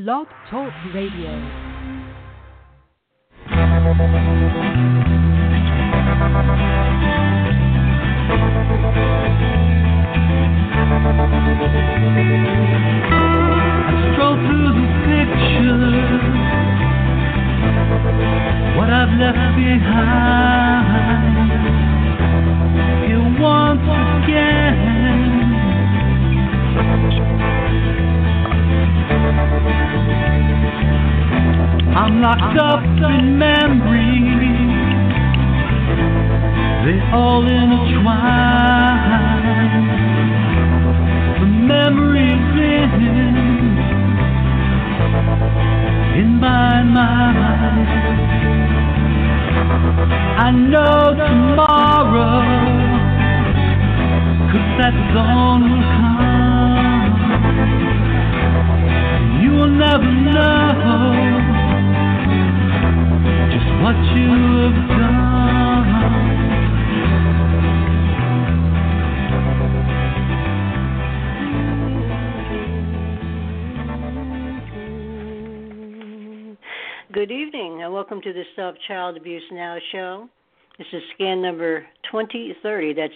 Blog Talk Radio. What I've left behind here once again. I'm locked up in memories, they all intertwine. The memories in my mind. I know tomorrow, 'cause that dawn will come. You will never know just what you have done. Good evening and welcome to the Stop Child Abuse Now show. This is scan number 2030, that's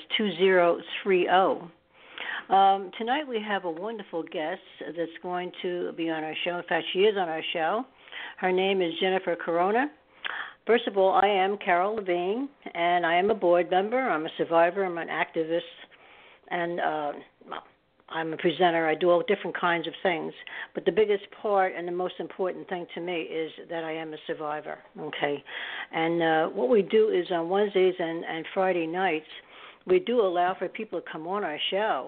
2030. Tonight we have a wonderful guest that's going to be on our show. In fact, she is on our show. Her name is Jennifer Corona. First of all, I am Carol Levine, and I am a board member. I'm a survivor. I'm an activist, and I'm a presenter. I do all different kinds of things. But the biggest part and the most important thing to me is that I am a survivor, okay? And what we do is on Wednesdays and Friday nights, we do allow for people to come on our show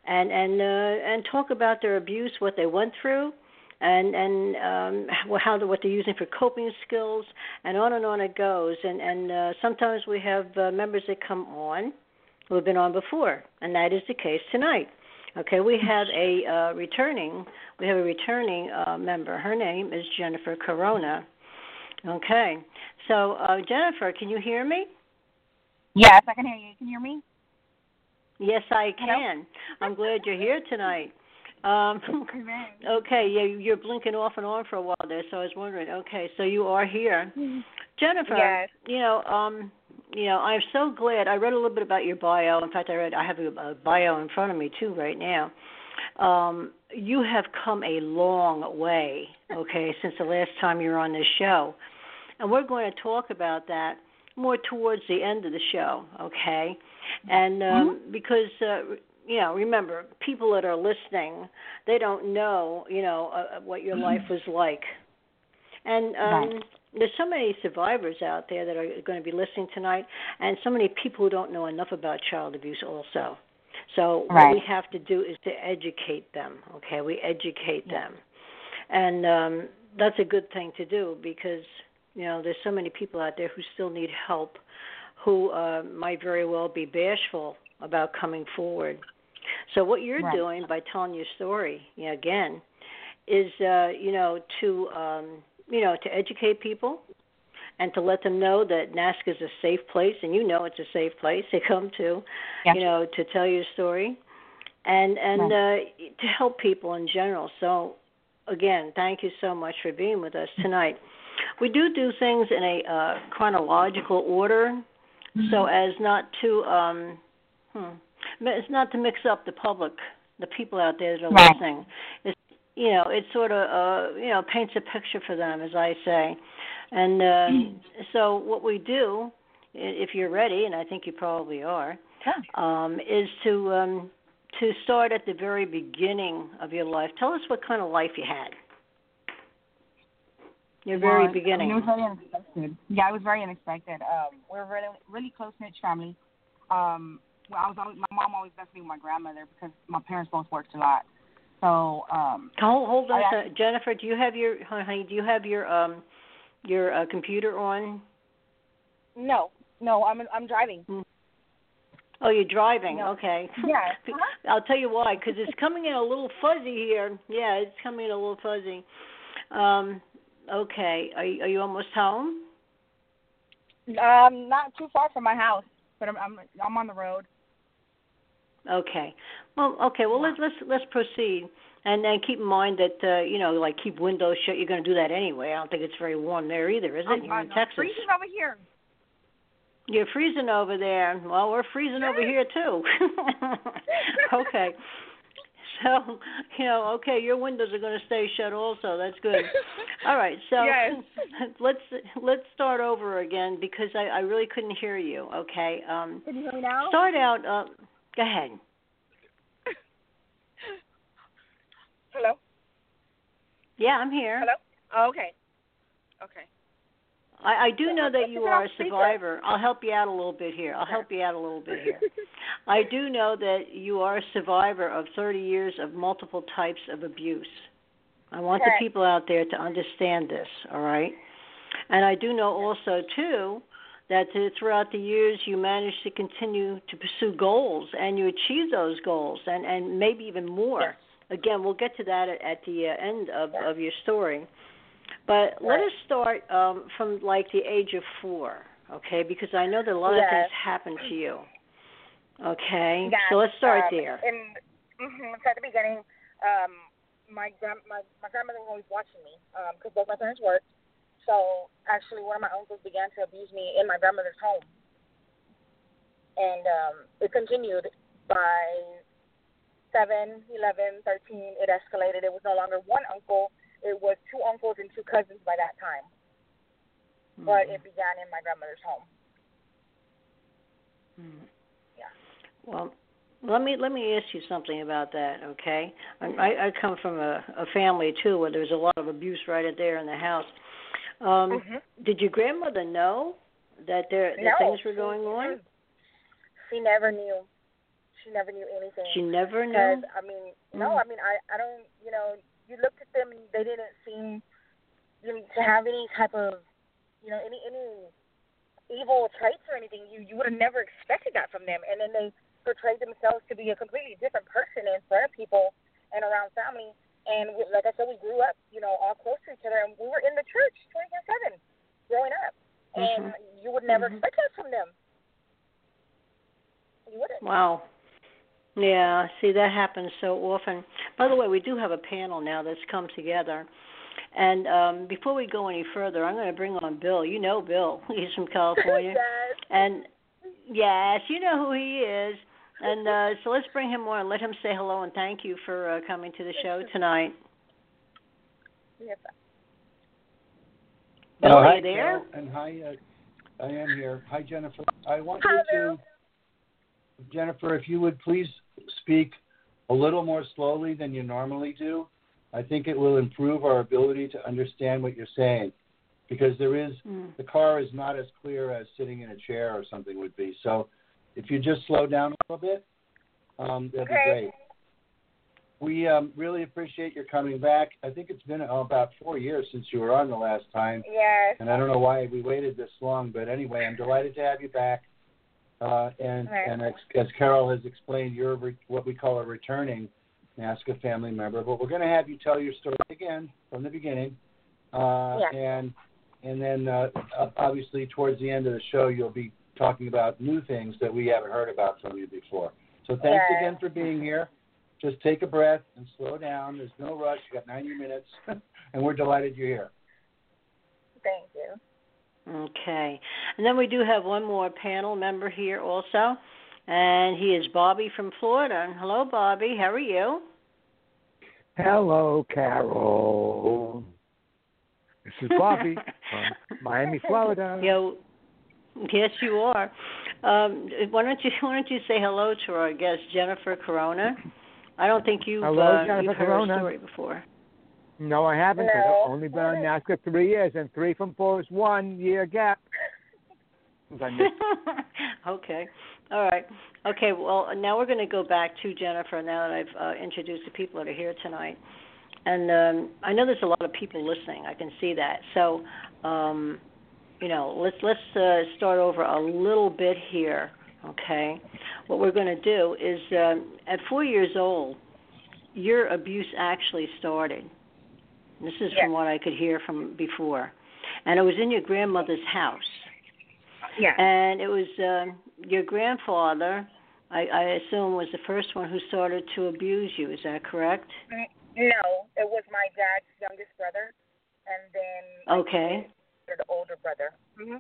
and talk about their abuse, what they went through, and what they're using for coping skills, and on it goes. And sometimes we have members that come on who have been on before, and that is the case tonight. Okay, we have a returning member. Her name is Jennifer Corona. Okay, so Jennifer, can you hear me? Yes, I can hear you. Can you hear me? Yes, I can. Hello? I'm glad you're here tonight. Okay, yeah, you're blinking off and on for a while there, so I was wondering. Okay, so you are here, Jennifer. Yes. I'm so glad. I read a little bit about your bio. In fact, I have a bio in front of me too right now. You have come a long way, okay, since the last time you were on this show, and we're going to talk about that more towards the end of the show, okay? And because remember, people that are listening, they don't know, what your life was like. And there's so many survivors out there that are going to be listening tonight, and so many people who don't know enough about child abuse also. So what we have to do is to educate them, okay? We educate them. And that's a good thing to do because, there's so many people out there who still need help, who might very well be bashful about coming forward. So what you're doing by telling your story, again, is to educate people and to let them know that NAASCA is a safe place, and it's a safe place they come to, to tell your story and to help people in general. So, again, thank you so much for being with us tonight. We do things in a chronological order so as not to it's not to mix up the public, the people out there that are listening. It sort of, paints a picture for them, as I say. And so what we do, if you're ready, and I think you probably are, is to start at the very beginning of your life. Tell us what kind of life you had. Your very beginning. It was very unexpected. Yeah, it was very unexpected. We're a really, really close-knit family. My mom always left me with my grandmother because my parents both worked a lot. So hold on a second. Jennifer, do you have your computer on? No, I'm driving. Oh, you're driving. No. Okay. Yeah. I'll tell you why, because it's coming in a little fuzzy here. Yeah, it's coming in a little fuzzy. Okay. Are you almost home? Not too far from my house, but I'm on the road. Okay. Well, let's proceed. And then keep in mind that, like keep windows shut. You're going to do that anyway. I don't think it's very warm there either, is it? You're in Texas. Freezing over here. You're freezing over there. Well, we're freezing over here, too. Okay. So, okay, your windows are going to stay shut also. That's good. All right, so yes. let's start over again because I really couldn't hear you, okay? Can you hear me now? Start out, go ahead. Hello? Yeah, I'm here. Hello? Oh, okay. Okay. I do know that you are a survivor. I'll help you out a little bit here. I do know that you are a survivor of 30 years of multiple types of abuse. I want the people out there to understand this, all right? And I do know also, too, that throughout the years you managed to continue to pursue goals, and you achieved those goals, and maybe even more. Yes. Again, we'll get to that at the end of your story. But let us start from like the age of 4, okay? Because I know that a lot of things happened to you. Okay, yes. So let's start there. So at the beginning, my grandmother was always watching me because both my parents worked. So actually, one of my uncles began to abuse me in my grandmother's home, and it continued by 7, 11, 13. It escalated. It was no longer one uncle. It was 2 uncles and 2 cousins by that time. Mm-hmm. But it began in my grandmother's home. Mm-hmm. Yeah. Well, let me ask you something about that, okay? I come from a family, too, where there's a lot of abuse right there in the house. Did your grandmother know that things were going on? She never knew. She never knew anything. She never knew? Because, I mean, I don't, you looked at them and they didn't seem to have any type of, any evil traits or anything. You would have never expected that from them. And then they portrayed themselves to be a completely different person in front of people and around family. And like I said, we grew up, all close to each other. And we were in the church 24/7 growing up. And you would never expect that from them. You wouldn't. Wow. Yeah, see, that happens so often. By the way, we do have a panel now that's come together. And before we go any further, I'm going to bring on Bill. You know Bill. He's from California. Yes. And, yes, you know who he is. And so let's bring him on and let him say hello and thank you for coming to the show tonight. Yes. Bill, are hi, you there? Carol, and hi, I am here. Hi, Jennifer. I want Jennifer, if you would please speak a little more slowly than you normally do. I think it will improve our ability to understand what you're saying, because the car is not as clear as sitting in a chair or something would be. So if you just slow down a little bit, that'd be great. We really appreciate your coming back. I think it's been about 4 years since you were on the last time. Yes. And I don't know why we waited this long, but anyway, I'm delighted to have you back. And as Carol has explained, you're what we call a returning NAASCA family member. But we're going to have you tell your story again from the beginning. And then obviously towards the end of the show, you'll be talking about new things that we haven't heard about from you before. So thanks again for being here. Just take a breath and slow down. There's no rush. You got 90 minutes, and we're delighted you're here. Thank you. Okay. And then we do have one more panel member here also, and he is Bobby from Florida. Hello, Bobby. How are you? Hello, Carol. This is Bobby from Miami, Florida. Yes, you are. Why don't you say hello to our guest, Jennifer Corona? I don't think you've heard her story before. No, I haven't. No. I've only been on NAASCA 3 years, and 3 from 4 is 1 year gap. Okay. All right. Okay, well, now we're going to go back to Jennifer now that I've introduced the people that are here tonight. And I know there's a lot of people listening. I can see that. So, let's start over a little bit here, okay? What we're going to do is at 4 years old, your abuse actually started. This is from what I could hear from before. And it was in your grandmother's house. Yeah. And it was your grandfather, I assume, was the first one who started to abuse you. Is that correct? No, it was my dad's youngest brother, and then Okay. the older brother.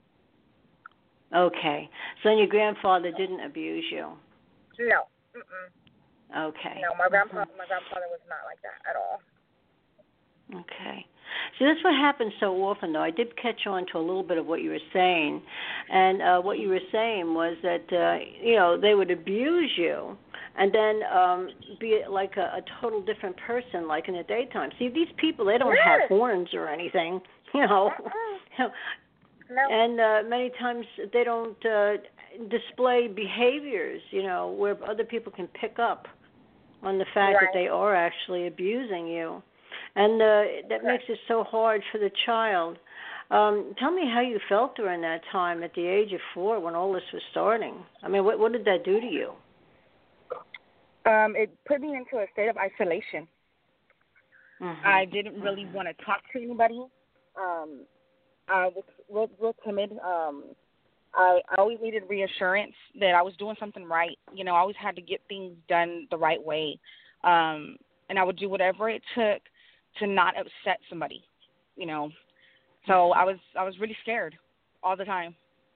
Okay. So then your grandfather didn't abuse you. No. Mm-mm. Okay. No, my grandfather was not like that at all. Okay. See, that's what happens so often, though. I did catch on to a little bit of what you were saying, and what you were saying was that they would abuse you, and then be like a total different person, like in the daytime. See, these people, they don't have horns or anything, No. And many times they don't display behaviors, where other people can pick up on the fact that they are actually abusing you. And that makes it so hard for the child. Tell me how you felt during that time at the age of 4 when all this was starting. I mean, what did that do to you? It put me into a state of isolation. Mm-hmm. I didn't really want to talk to anybody. I was real timid. I always needed reassurance that I was doing something right. I always had to get things done the right way. And I would do whatever it took to not upset somebody, So I was really scared all the time.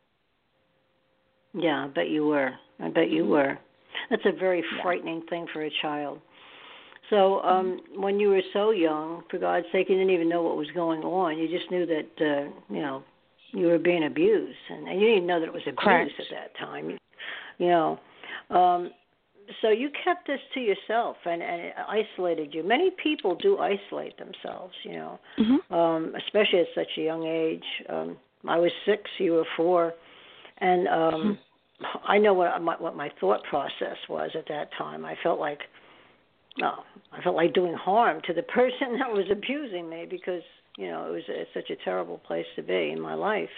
Yeah, I bet you were. That's a very frightening thing for a child. So when you were so young, for God's sake, you didn't even know what was going on. You just knew that, you were being abused. And you didn't know that it was abuse Correct. at that time. So you kept this to yourself and it isolated you. Many people do isolate themselves, especially at such a young age. I was 6, you were 4, and I know what my thought process was at that time. I felt like doing harm to the person that was abusing me because it was such a terrible place to be in my life.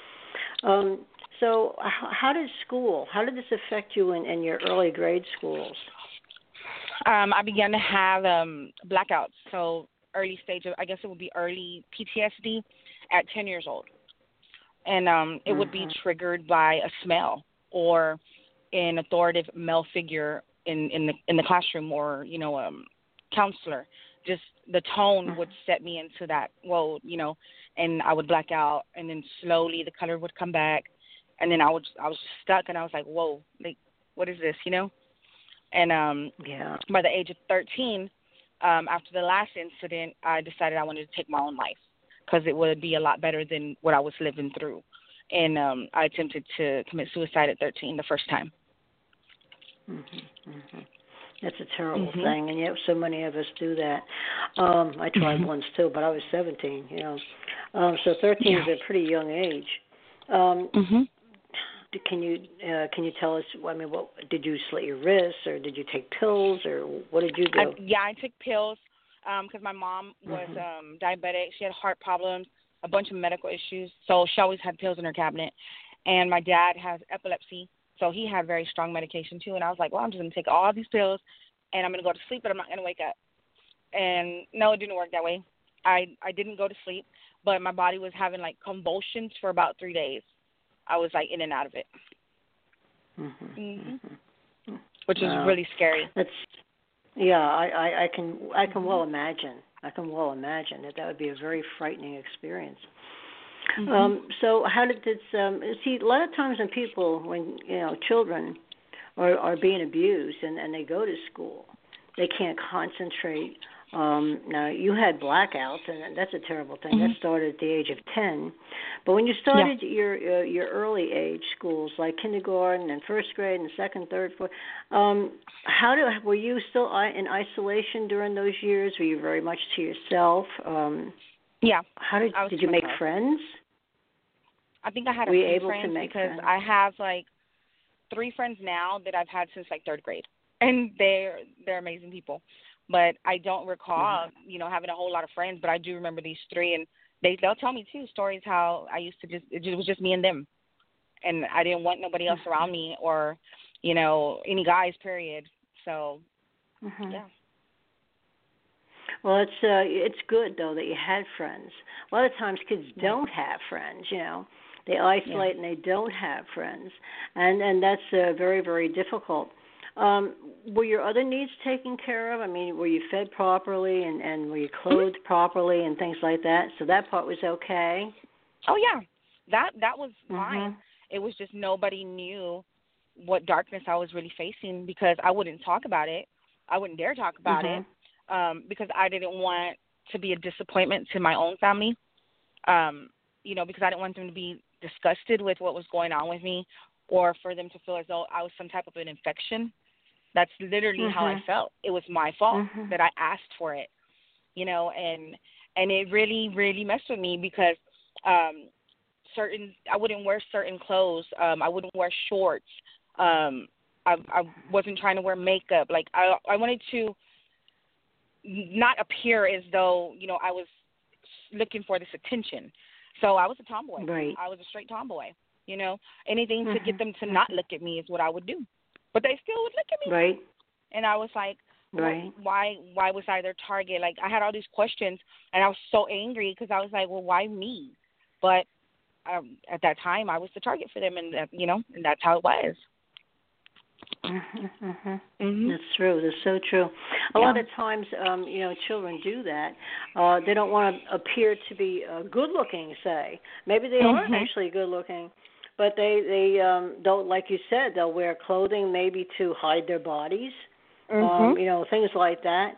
So how did this affect you in your early grade schools? I began to have blackouts, so early stage of, I guess it would be early PTSD at 10 years old. And it would be triggered by a smell or an authoritative male figure in the classroom or, counselor. Just the tone would set me into that, and I would black out, and then slowly the color would come back. And then I was stuck, and I was like, whoa, like, what is this, And by the age of 13, after the last incident, I decided I wanted to take my own life because it would be a lot better than what I was living through. And I attempted to commit suicide at 13 the first time. That's a terrible thing, and yet so many of us do that. I tried once too, but I was 17, So 13 is a pretty young age. Can you tell us? What did you slit your wrists, or did you take pills, or what did you do? I took pills because my mom was diabetic. She had heart problems, a bunch of medical issues, so she always had pills in her cabinet. And my dad has epilepsy, so he had very strong medication too. And I was like, well, I'm just gonna take all these pills, and I'm gonna go to sleep, but I'm not gonna wake up. And no, it didn't work that way. I didn't go to sleep, but my body was having like convulsions for about 3 days. I was like in and out of it, which is really scary. I can well imagine. I can well imagine that would be a very frightening experience. So how did this? See, a lot of times when children are being abused and they go to school, they can't concentrate. Now, you had blackouts, and that's a terrible thing. That started at the age of 10. But when you started your early age schools, like kindergarten and first grade and second, third, fourth, were you still in isolation during those years? Were you very much to yourself? Yeah. How did you make friends? I think I had a few friends because friends? I have like 3 friends now that I've had since like 3rd grade, and they're amazing people. But I don't recall, having a whole lot of friends. But I do remember these 3, and they'll tell me too stories how I used to it was just me and them, and I didn't want nobody else around me or, any guys. Period. So, yeah. Well, it's good though that you had friends. A lot of times kids don't have friends. They isolate and they don't have friends, and that's very, very difficult. Were your other needs taken care of? I mean, were you fed properly and were you clothed properly and things like that? So that part was okay? Oh, yeah. That was fine. It was just nobody knew what darkness I was really facing because I wouldn't talk about it. I wouldn't dare talk about it because I didn't want to be a disappointment to my own family, because I didn't want them to be disgusted with what was going on with me or for them to feel as though I was some type of an infection. That's literally how I felt. It was my fault that I asked for it, and it really, really messed with me because I wouldn't wear certain clothes. I wouldn't wear shorts. I wasn't trying to wear makeup. Like I wanted to not appear as though, I was looking for this attention. So I was a tomboy. Right. I was a straight tomboy. Anything to get them to not look at me is what I would do. But they still would look at me. Right. And I was like, right. Why was I their target? Like, I had all these questions, and I was so angry because I was like, well, why me? But at that time, I was the target for them, and and that's how it was. That's true. That's so true. A lot of times, children do that. They don't want to appear to be good-looking, say. Maybe they aren't actually good-looking, but they don't, like you said, they'll wear clothing maybe to hide their bodies, things like that.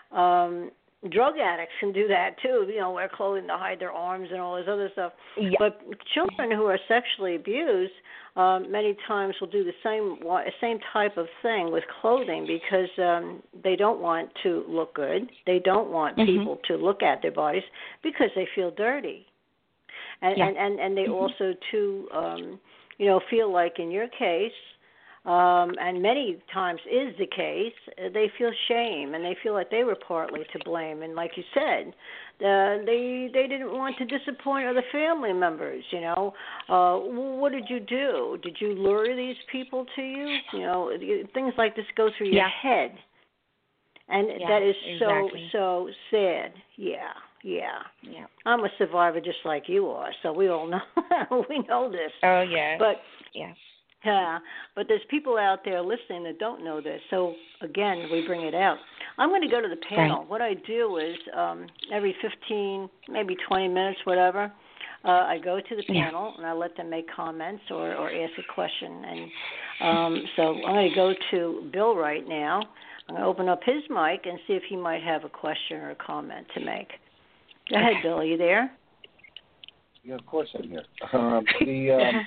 Drug addicts can do that too, wear clothing to hide their arms and all this other stuff. Yeah. But children who are sexually abused many times will do the same type of thing with clothing because they don't want to look good. They don't want people to look at their bodies because they feel dirty. And they also too, feel like in your case, and many times is the case, they feel shame and they feel like they were partly to blame. And like you said, they didn't want to disappoint other family members. What did you do? Did you lure these people to you? Things like this go through your head, and that is so sad. Yeah. I'm a survivor just like you are, so we all know we know this. Oh yeah. But yes. Yeah, but there's people out there listening that don't know this. So, again, we bring it out. I'm going to go to the panel. Right. What I do is every 15, maybe 20 minutes, whatever, I go to the panel and I let them make comments or ask a question. And so I'm going to go to Bill right now. I'm going to open up his mic and see if he might have a question or a comment to make. Go ahead, Bill. Are you there? Yeah, of course I'm here.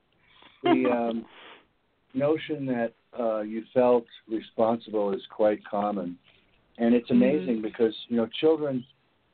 The notion that you felt responsible is quite common, and it's amazing because children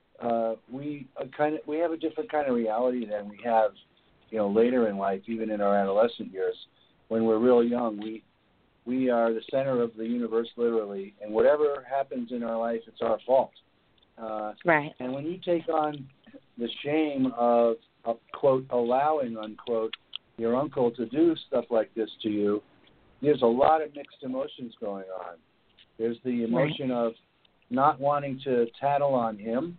we have a different kind of reality than we have later in life, even in our adolescent years. When we're real young, we are the center of the universe, literally, and whatever happens in our life, it's our fault. Right. And when you take on the shame of quote allowing unquote your uncle to do stuff like this to you, there's a lot of mixed emotions going on. There's the emotion of not wanting to tattle on him,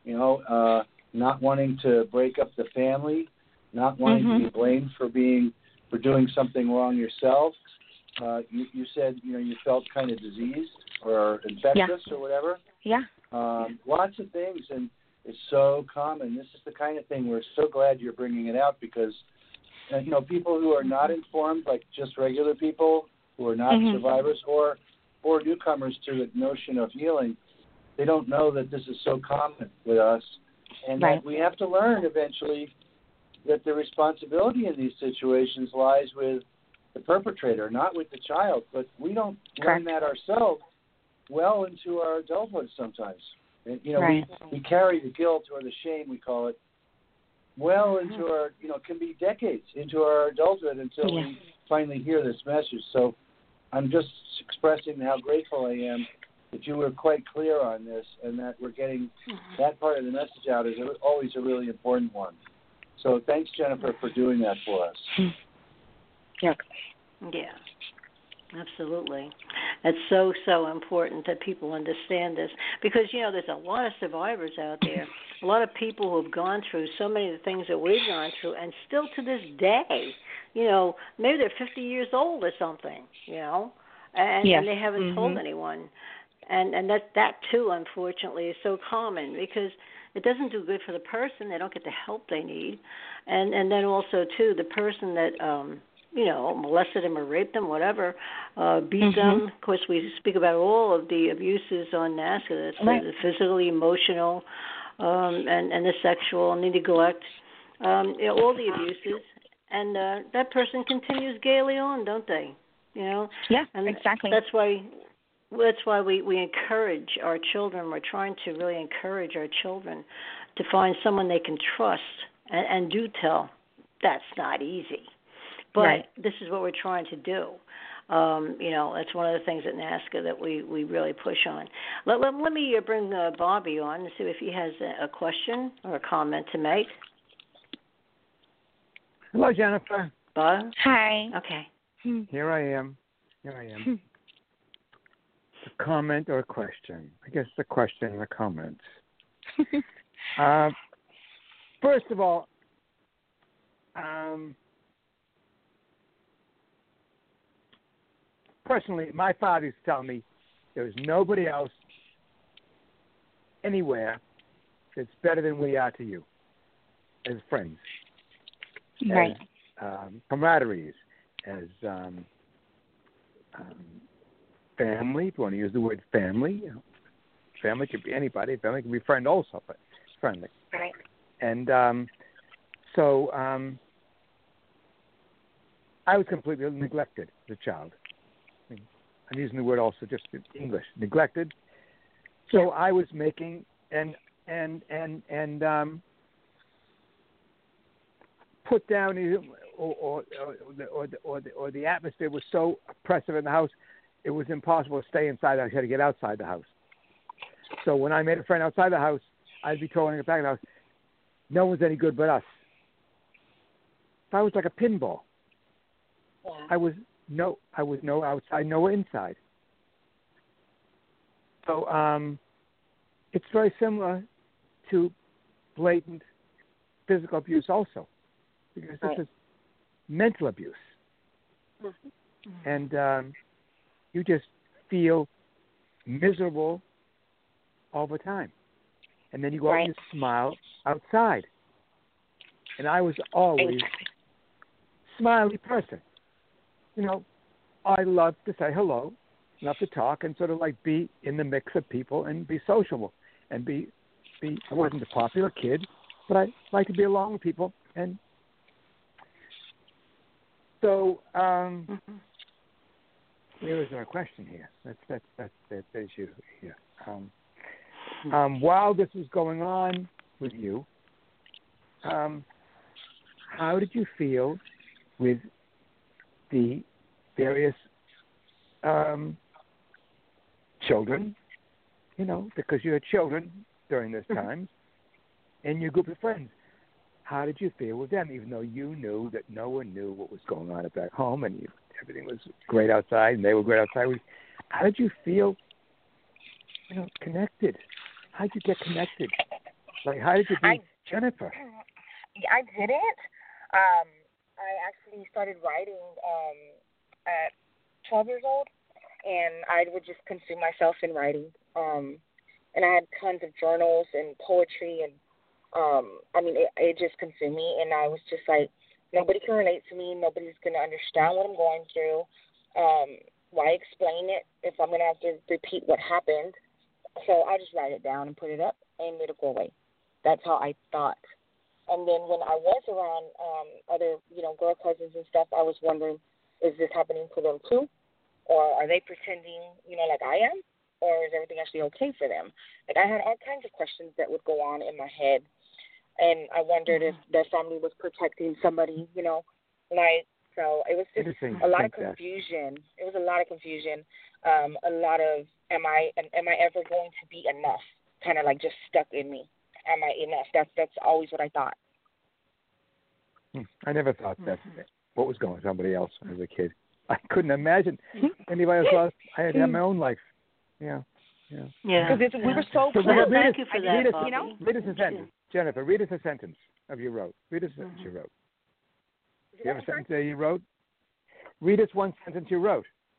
not wanting to break up the family, not wanting to be blamed for doing something wrong yourself. You said you felt kind of diseased or infectious or whatever. Yeah. Lots of things, and it's so common. This is the kind of thing we're so glad you're bringing it out because people who are not informed, like just regular people who are not survivors or newcomers to the notion of healing, they don't know that this is so common with us, and that we have to learn eventually that the responsibility in these situations lies with the perpetrator, not with the child. But we don't learn that ourselves well into our adulthood sometimes. And, we carry the guilt or the shame, we call it, well into our, can be decades into our adulthood until we finally hear this message. So I'm just expressing how grateful I am that you were quite clear on this and that we're getting that part of the message out is always a really important one. So thanks, Jennifer, for doing that for us. Yeah, absolutely. It's so important that people understand this because, there's a lot of survivors out there, a lot of people who have gone through so many of the things that we've gone through and still to this day, maybe they're 50 years old or something, and they haven't told anyone. And that too, unfortunately, is so common because it doesn't do good for the person. They don't get the help they need, and then also too, the person that molested them or raped them, whatever, beat them. Of course, we speak about all of the abuses on NAASCA. That's the physical, emotional, and the sexual and the neglect, all the abuses, and that person continues gaily on, don't they? Yeah, and exactly. That's why we encourage our children. We're trying to really encourage our children to find someone they can trust and do tell. That's not easy, but this is what we're trying to do. That's one of the things at NAASCA that we really push on. Let me bring Bobby on and see if he has a question or a comment to make. Hello, Jennifer. Bob? Hi. Okay. Here I am. A comment or a question? I guess the question and the comment. First of all, personally, my father used to tell me there's nobody else anywhere that's better than we are to you as friends, right? As camaraderies, as family. If you want to use the word family, family could be anybody. Family can be friend also, but friendly. Right. And so I was completely neglected as a child. I'm using the word also just in English, neglected. So I was making and put down, or the atmosphere was so oppressive in the house, it was impossible to stay inside. I had to get outside the house. So when I made a friend outside the house, I'd be throwing it back in the house. No one's any good but us. I was like a pinball. Yeah. I was no outside, no inside. So it's very similar to blatant physical abuse also, because this is mental abuse. And you just feel miserable all the time. And then you go out and you smile outside. And I was always a smiley person. I love to say hello, love to talk, and sort of like be in the mix of people and be sociable. And I wasn't a popular kid, but I like to be along with people. And so there is our question here. That's you here. While this was going on with you, how did you feel with the various children, because you had children during this time, and your group of friends? How did you feel with them, even though you knew that no one knew what was going on at back home, and everything was great outside, and they were great outside? How did you feel, connected? How did you get connected? Like, how did you be Jennifer? I didn't. I actually started writing at 12 years old, and I would just consume myself in writing. And I had tons of journals and poetry, and it just consumed me, and I was just like, nobody can relate to me. Nobody's going to understand what I'm going through. Why explain it if I'm going to have to repeat what happened? So I just write it down and put it up, and it'll go away. That's how I thought. And then when I was around other, girl cousins and stuff, I was wondering, is this happening to them too? Or are they pretending, like I am? Or is everything actually okay for them? Like, I had all kinds of questions that would go on in my head. And I wondered if their family was protecting somebody, so it was just a lot of confusion. It was a lot of confusion. A lot of, am I ever going to be enough? Kind of like just stuck in me. Am I enough? That's always what I thought. I never thought that what was going on with somebody else as a kid. I couldn't imagine anybody else. I had to have my own life. Yeah. Because we were so close. Thank you for that, Bobby. Read us a sentence. Jennifer, read us a sentence of you wrote. Read us a sentence you wrote. Do you have a sentence that you wrote? Read us one sentence you wrote.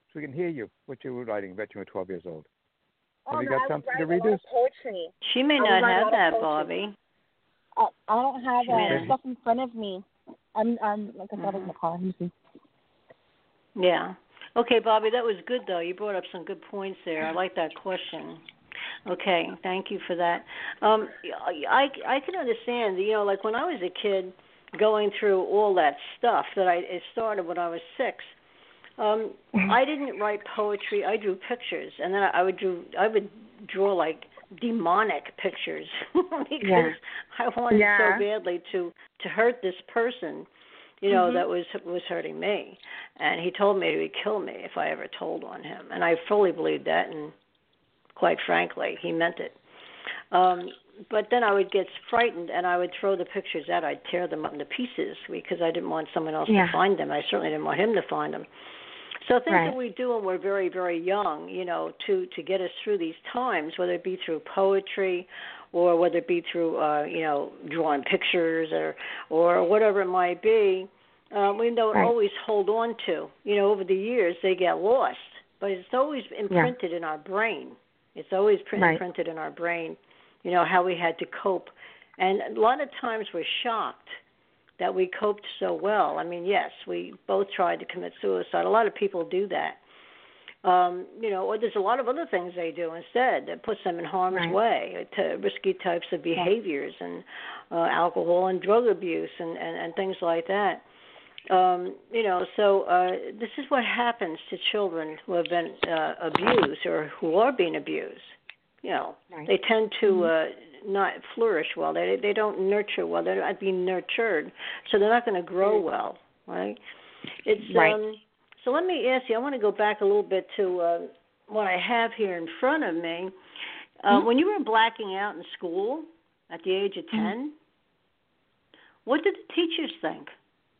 so we can hear you, what you were writing when you were 12 years old. Oh, Have you no, got I was something to writing read a lot us? of poetry. She may I was not writing a have lot of that, poetry. Bobby. I don't have Yeah. stuff in front of me. I'm like I said, I was in the car. Let me see. Yeah. Okay, Bobby, that was good, though. You brought up some good points there. I like that question. Okay, thank you for that. I can understand, like when I was a kid going through all that stuff it started when I was 6. I didn't write poetry. I drew pictures, and then I would draw like demonic pictures because I wanted so badly to hurt this person, that was hurting me. And he told me he would kill me if I ever told on him, and I fully believed that, and quite frankly, he meant it. But then I would get frightened, and I would throw the pictures out. I'd tear them up into pieces because I didn't want someone else to find them. I certainly didn't want him to find them. So things that we do when we're very, very young, to get us through these times, whether it be through poetry or whether it be through, drawing pictures or whatever it might be, we don't always hold on to. Over the years, they get lost. But it's always imprinted in our brain. It's always imprinted in our brain, how we had to cope. And a lot of times we're shocked that we coped so well. I mean, yes, we both tried to commit suicide. A lot of people do that. Or there's a lot of other things they do instead that puts them in harm's way, to risky types of behaviors and alcohol and drug abuse and things like that. So this is what happens to children who have been abused or who are being abused. They tend to not flourish well. They don't nurture well. They're not being nurtured, so they're not going to grow well, right? So let me ask you, I want to go back a little bit to what I have here in front of me. When you were blacking out in school at the age of 10, what did the teachers think?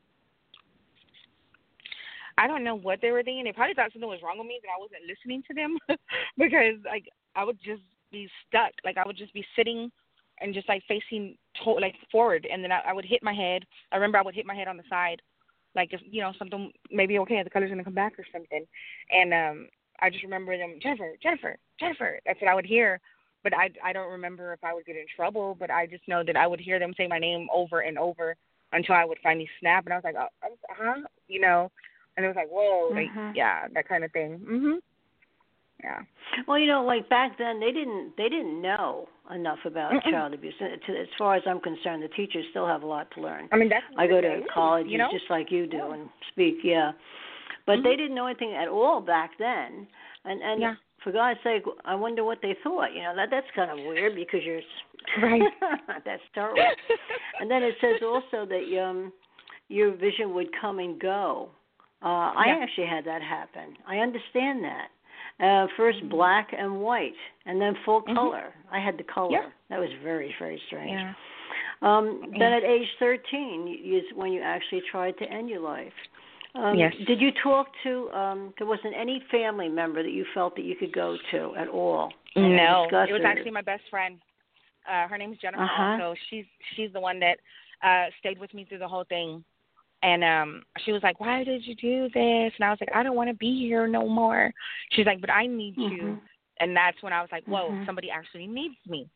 I don't know what they were thinking. They probably thought something was wrong with me, that I wasn't listening to them because, I would just be stuck. I would just be sitting and just, facing, forward, and then I would hit my head. I remember I would hit my head on the side, if, something maybe, okay, the color's going to come back or something. And I just remember them, Jennifer, Jennifer, Jennifer. That's what I would hear. But I don't remember if I would get in trouble, but I just know that I would hear them say my name over and over until I would finally snap. And I was like, oh, huh? And it was like, whoa, that kind of thing. Yeah. Well, back then they didn't know enough about child abuse. As far as I'm concerned, the teachers still have a lot to learn. I mean, I go to college just like you do and speak, but they didn't know anything at all back then. And for God's sake, I wonder what they thought. That's kind of weird because you're that's terrible. And then it says also that your vision would come and go. I actually had that happen. I understand that. First black and white, and then full color. I had the color. Yeah. That was very, very strange. Yeah. Then at age 13 is when you actually tried to end your life. Yes. Did you talk to, there wasn't any family member that you felt that you could go to at all? No, it was actually my best friend. Her name is Jennifer. So she's the one that stayed with me through the whole thing. And she was like, why did you do this? And I was like, I don't want to be here no more. She's like, but I need you. And that's when I was like, whoa, somebody actually needs me,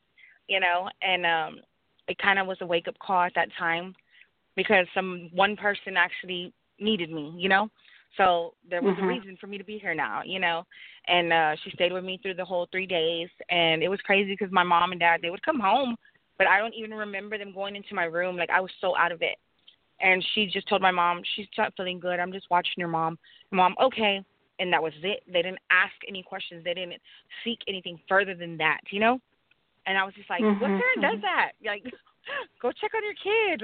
And it kind of was a wake-up call at that time because one person actually needed me, So there was a reason for me to be here now, And she stayed with me through the whole 3 days. And it was crazy because my mom and dad, they would come home, but I don't even remember them going into my room. I was so out of it. And she just told my mom, she's not feeling good. I'm just watching your mom. Mom, okay. And that was it. They didn't ask any questions. They didn't seek anything further than that, And I was just like, what parent does that? Go check on your kid,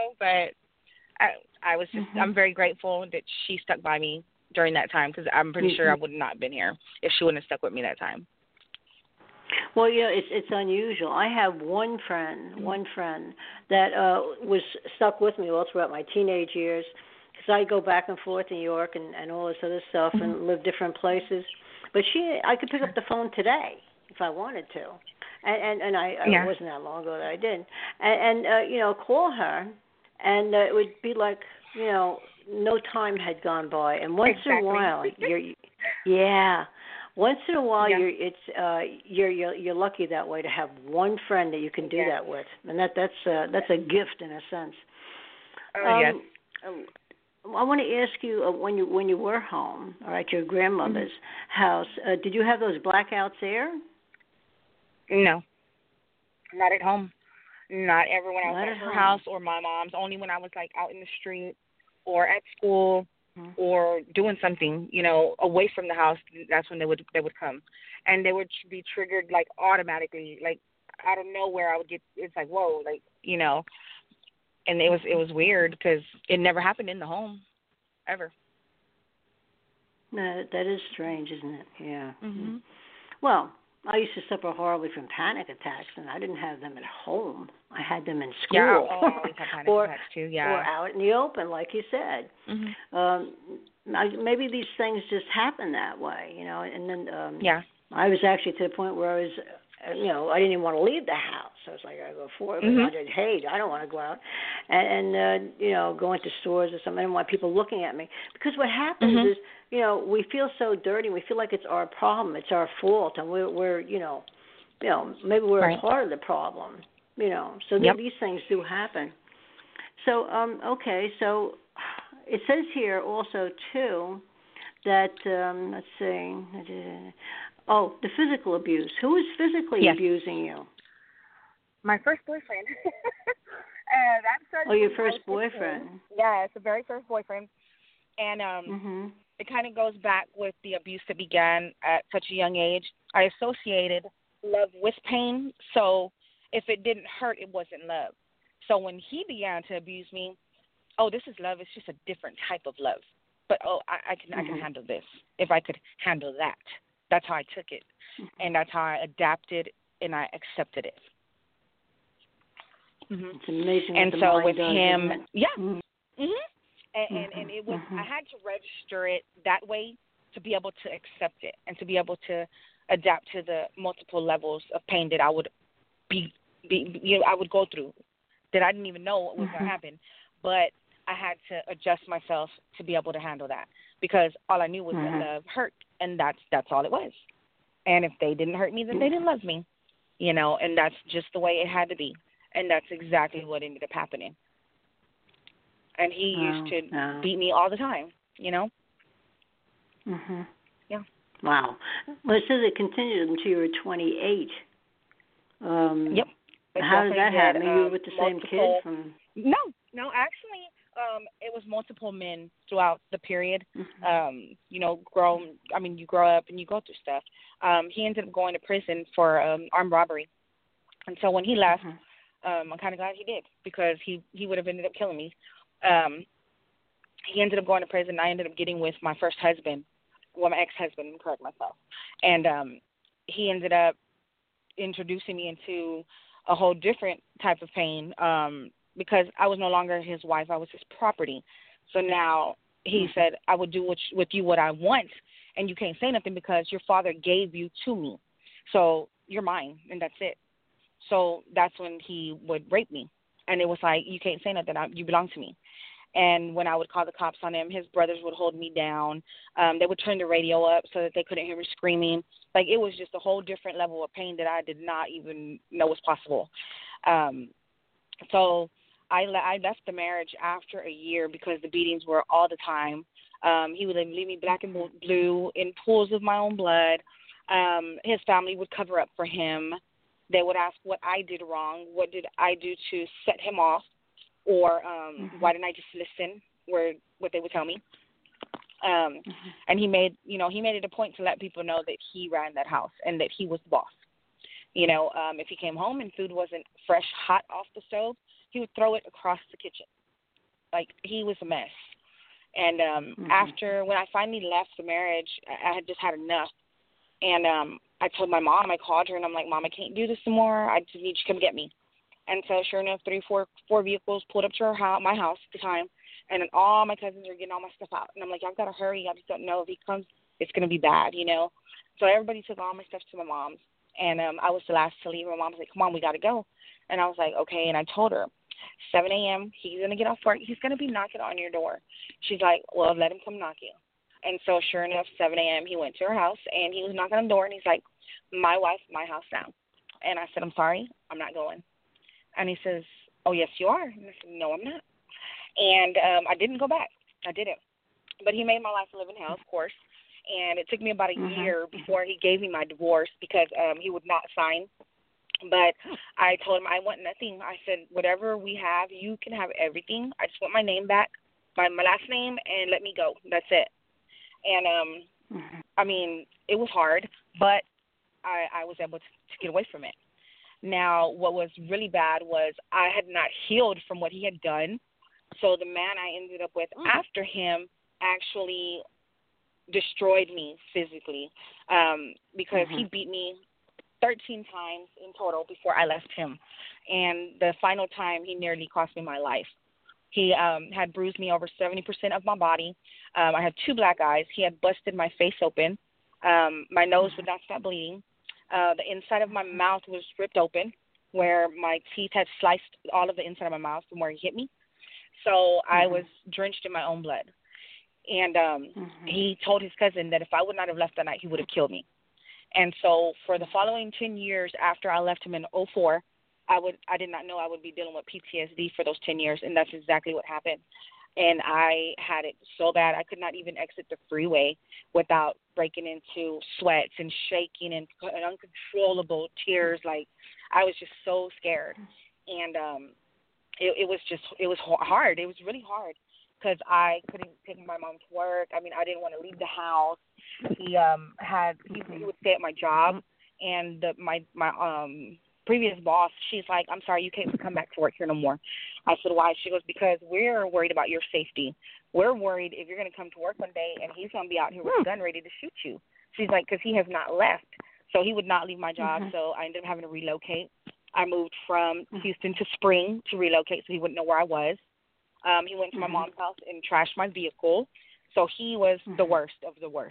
But I was just, I'm very grateful that she stuck by me during that time because I'm pretty sure I would not have been here if she wouldn't have stuck with me that time. Well, it's unusual. I have one friend that was stuck with me all throughout my teenage years because I go back and forth to New York and all this other stuff and live different places. But I could pick up the phone today if I wanted to, and it wasn't that long ago that I did, and call her, and it would be like no time had gone by, and once in a while Yeah. Once in a while, you're lucky that way to have one friend that you can do that with, and that's a gift in a sense. Yes. I want to ask you when you were home, or at your grandmother's house, did you have those blackouts there? No, not at home. Not ever when I was at her house or my mom's. Only when I was like out in the street or at school. Or doing something, away from the house. That's when they would come, and they would be triggered like automatically, like out of nowhere. I would get, it's like whoa, like and it was weird because it never happened in the home, ever. No, that is strange, isn't it? Yeah. Mm-hmm. Well, I used to suffer horribly from panic attacks, and I didn't have them at home. I had them in school. Yeah, I always had panic attacks too. Yeah. Or out in the open, like you said. Mm-hmm. Maybe these things just happen that way, And then I was actually to the point where I was, I didn't even want to leave the house. I was like, I go for it. But I don't want to go out, and go into stores or something. I didn't want people looking at me because what happens is, we feel so dirty. We feel like it's our problem, it's our fault, and we're maybe we're a part of the problem. So these things do happen. So okay, so it says here also too that let's see. Oh, the physical abuse. Who is physically abusing you? My first boyfriend. Your first boyfriend. Yeah, it's the very first boyfriend. And it kind of goes back with the abuse that began at such a young age. I associated love with pain, so if it didn't hurt, it wasn't love. So when he began to abuse me, this is love. It's just a different type of love. But I can handle this. If I could handle that. That's how I took it, and that's how I adapted and I accepted it. It's amazing. And what the so mind with does, him, isn't it? and it was I had to register it that way to be able to accept it and to be able to adapt to the multiple levels of pain that I would I would go through that I didn't even know what was going to happen, but I had to adjust myself to be able to handle that because all I knew was that love hurt, and that's all it was. And if they didn't hurt me, then they didn't love me, and that's just the way it had to be, and that's exactly what ended up happening. And he used to beat me all the time, Yeah. Wow. Well, it says it continued until you were 28. Yep. How did that happen? You were with the same kid from? No, actually, it was multiple men throughout the period. You grow up and you go through stuff. He ended up going to prison for armed robbery, and so when he left, I'm kind of glad he did because he would have ended up killing me. He ended up going to prison. I ended up getting with my first husband, my ex-husband, correct myself, and he ended up introducing me into a whole different type of pain because I was no longer his wife. I was his property. So now he said, I would do with you what I want, and you can't say nothing because your father gave you to me. So you're mine, and that's it. So that's when he would rape me. And it was like, you can't say nothing. You belong to me. And when I would call the cops on him, his brothers would hold me down. They would turn the radio up so that they couldn't hear me screaming. Like, it was just a whole different level of pain that I did not even know was possible. So I left the marriage after a year because the beatings were all the time. He would leave me black and blue in pools of my own blood. His family would cover up for him. They would ask what I did wrong. What did I do to set him off? Or why didn't I just listen? What they would tell me. And he made it a point to let people know that he ran that house and that he was the boss. If he came home and food wasn't fresh, hot off the stove, he would throw it across the kitchen. Like, he was a mess. And after, when I finally left the marriage, I had just had enough. And I told my mom, I called her, and I'm like, Mom, I can't do this anymore. I just need you to come get me. And so, sure enough, four vehicles pulled up to my house at the time, and then all my cousins were getting all my stuff out. And I'm like, I've got to hurry. I just don't know if he comes, it's going to be bad, So everybody took all my stuff to my mom's, and I was the last to leave. My mom was like, come on, we got to go. And I was like, okay. And I told her, 7 a.m., he's going to get off work. He's going to be knocking on your door. She's like, well, let him come knock you. And so sure enough, 7 a.m., he went to her house, and he was knocking on the door, and he's like, my wife, my house now. And I said, I'm sorry, I'm not going. And he says, oh, yes, you are. And I said, no, I'm not. And I didn't go back. I didn't. But he made my life a living hell, of course. And it took me about a year before he gave me my divorce because he would not sign. But I told him I want nothing. I said, whatever we have, you can have everything. I just want my name back, my last name, and let me go. That's it. And, I mean, it was hard, but I was able to get away from it. Now, what was really bad was I had not healed from what he had done. So the man I ended up with after him actually destroyed me physically because he beat me 13 times in total before I left him. And the final time, he nearly cost me my life. He had bruised me over 70% of my body. I had 2 black eyes. He had busted my face open. My nose would not stop bleeding. The inside of my mouth was ripped open where my teeth had sliced all of the inside of my mouth from where he hit me. So I was drenched in my own blood. And he told his cousin that if I would not have left that night, he would have killed me. And so for the following 10 years after I left him in 2004, I did not know I would be dealing with PTSD for those 10 years, and that's exactly what happened. And I had it so bad I could not even exit the freeway without breaking into sweats and shaking and uncontrollable tears. Like, I was just so scared. And it was hard. It was really hard because I couldn't take my mom to work. I mean, I didn't want to leave the house. He would stay at my job, and my previous boss, she's like, I'm sorry, you can't come back to work here no more. I said, why? She goes, because we're worried about your safety. We're worried if you're going to come to work one day and he's going to be out here with a gun ready to shoot you. She's like, because he has not left. So he would not leave my job, so I ended up having to relocate. I moved from Houston to Spring to relocate so he wouldn't know where I was. He went to my mom's house and trashed my vehicle. So he was the worst of the worst.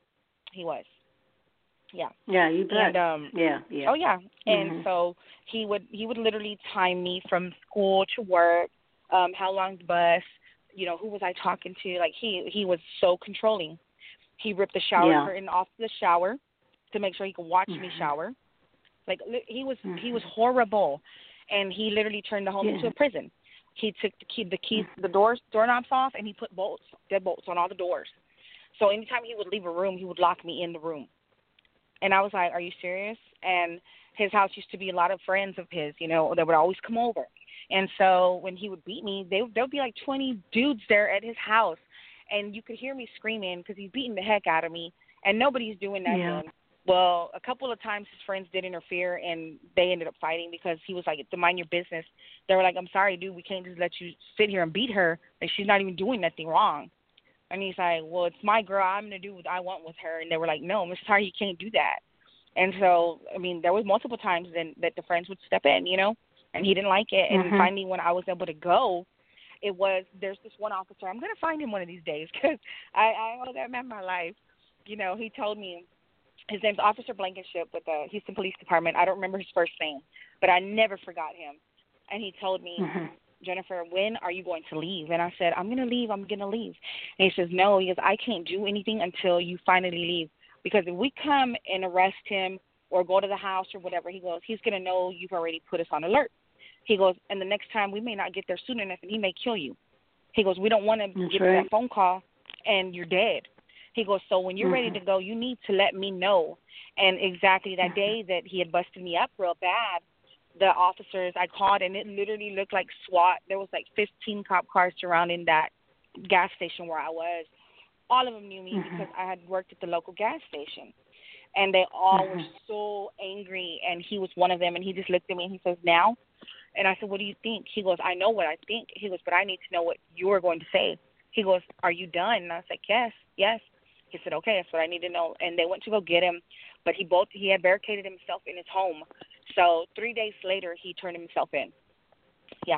He was. Yeah. Yeah, you bet. And, yeah. Oh yeah. And so he would literally time me from school to work, how long the bus, who was I talking to? Like he was so controlling. He ripped the shower curtain off the shower to make sure he could watch me shower. Like he was horrible, and he literally turned the home into a prison. He took the keys, the doorknobs off, and he put deadbolts on all the doors. So anytime he would leave a room, he would lock me in the room. And I was like, are you serious? And his house used to be a lot of friends of his, that would always come over. And so when he would beat me, there'd be like 20 dudes there at his house. And you could hear me screaming because he's beating the heck out of me. And nobody's doing nothing. Yeah. Well, a couple of times his friends did interfere, and they ended up fighting because he was like, to mind your business. They were like, I'm sorry, dude, we can't just let you sit here and beat her. Like, she's not even doing nothing wrong. And he's like, well, it's my girl. I'm going to do what I want with her. And they were like, no, Mr. Sorry, you can't do that. And so, I mean, there was multiple times then that the friends would step in, and he didn't like it. And finally, when I was able to go, there's this one officer. I'm going to find him one of these days because I owe that man my life. He told me, his name's Officer Blankenship with the Houston Police Department. I don't remember his first name, but I never forgot him. And he told me, Jennifer, when are you going to leave? And I said, I'm going to leave. And he says, no, he goes, I can't do anything until you finally leave. Because if we come and arrest him or go to the house or whatever, he goes, he's going to know you've already put us on alert. He goes, and the next time we may not get there soon enough and he may kill you. He goes, we don't want to get that phone call and you're dead. He goes, so when you're ready to go, you need to let me know. And exactly that day that he had busted me up real bad, the officers, I called, and it literally looked like SWAT. There was like 15 cop cars surrounding that gas station where I was. All of them knew me because I had worked at the local gas station. And they all were so angry, and he was one of them. And he just looked at me, and he says, now? And I said, what do you think? He goes, I know what I think. He goes, but I need to know what you're going to say. He goes, are you done? And I was like, yes. He said, okay, that's what I need to know. And they went to go get him, but he had barricaded himself in his home. So 3 days later, he turned himself in. Yeah.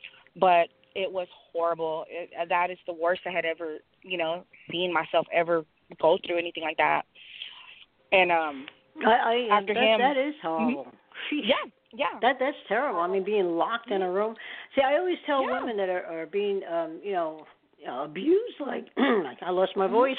But it was horrible. That is the worst I had ever, seen myself ever go through anything like that. And after him, that is horrible. Yeah. That's terrible. I mean, being locked in a room. See, I always tell women that are being, abused, like I lost my voice.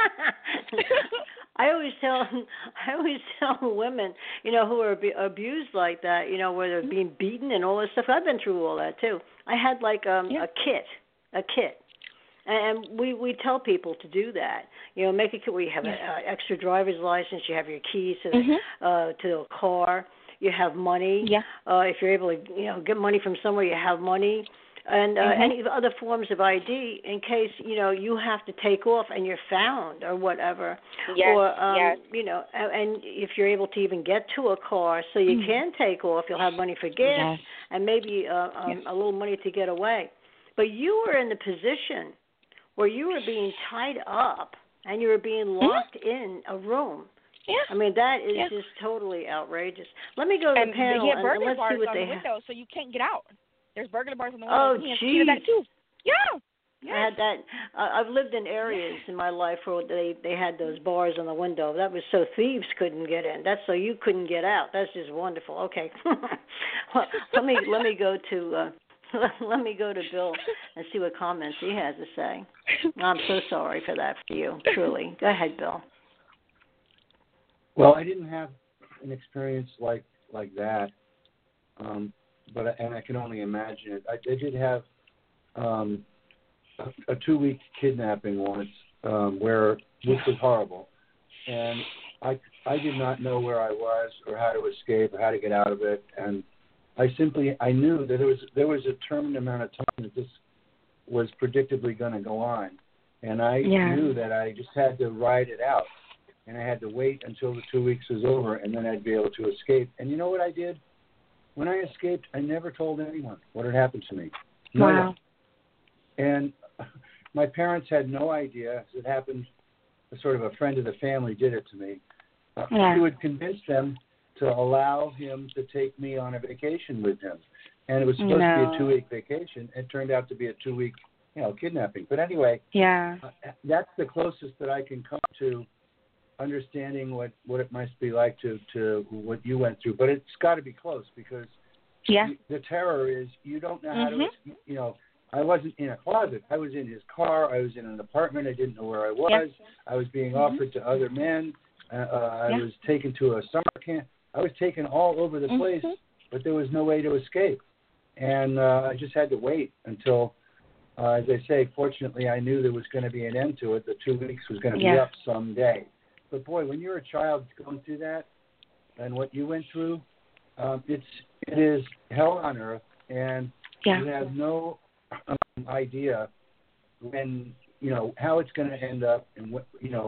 I always tell women, who are abused like that, where they're being beaten and all this stuff. I've been through all that too. I had like a kit. And we tell people to do that. Make a kit where you have an extra driver's license, you have your keys to a car, you have money. Yeah. If you're able to, get money from somewhere, you have money. And any other forms of ID in case, you have to take off and you're found or whatever. Yes, or, and if you're able to even get to a car so you can take off, you'll have money for gas and maybe a little money to get away. But you were in the position where you were being tied up and you were being locked in a room. Yeah. I mean, that is just totally outrageous. Let me go to the panel and let's see what they have. Window, so you can't get out. There's burglar bars on the window. Oh, geez. That too. Yeah. Yes. I had that. I've lived in areas in my life where they had those bars on the window. That was so thieves couldn't get in. That's so you couldn't get out. That's just wonderful. Okay. Well, let me go to let me go to Bill and see what comments he has to say. I'm so sorry for that for you, truly. Go ahead, Bill. Well, I didn't have an experience like that. But I can only imagine it. I did have a 2-week kidnapping once, which was horrible, and I did not know where I was or how to escape or how to get out of it, and I knew that there was a determined amount of time that this was predictably going to go on, and I knew that I just had to ride it out, and I had to wait until the 2 weeks was over, and then I'd be able to escape. And you know what I did? When I escaped, I never told anyone what had happened to me. No one. And my parents had no idea. It happened, sort of a friend of the family did it to me. He would convince them to allow him to take me on a vacation with him. And it was supposed to be a 2-week vacation. It turned out to be a 2-week, kidnapping. But anyway, that's the closest that I can come to understanding what it must be like to what you went through. But it's got to be close because the terror is you don't know how to, I wasn't in a closet. I was in his car. I was in an apartment. I didn't know where I was. I was being offered to other men. I was taken to a summer camp. I was taken all over the place, but there was no way to escape. And I just had to wait until, as I say, fortunately, I knew there was going to be an end to it. The 2 weeks was going to be up someday. But boy, when you're a child going through that, and what you went through, it is hell on earth, and you have no idea when how it's going to end up, and what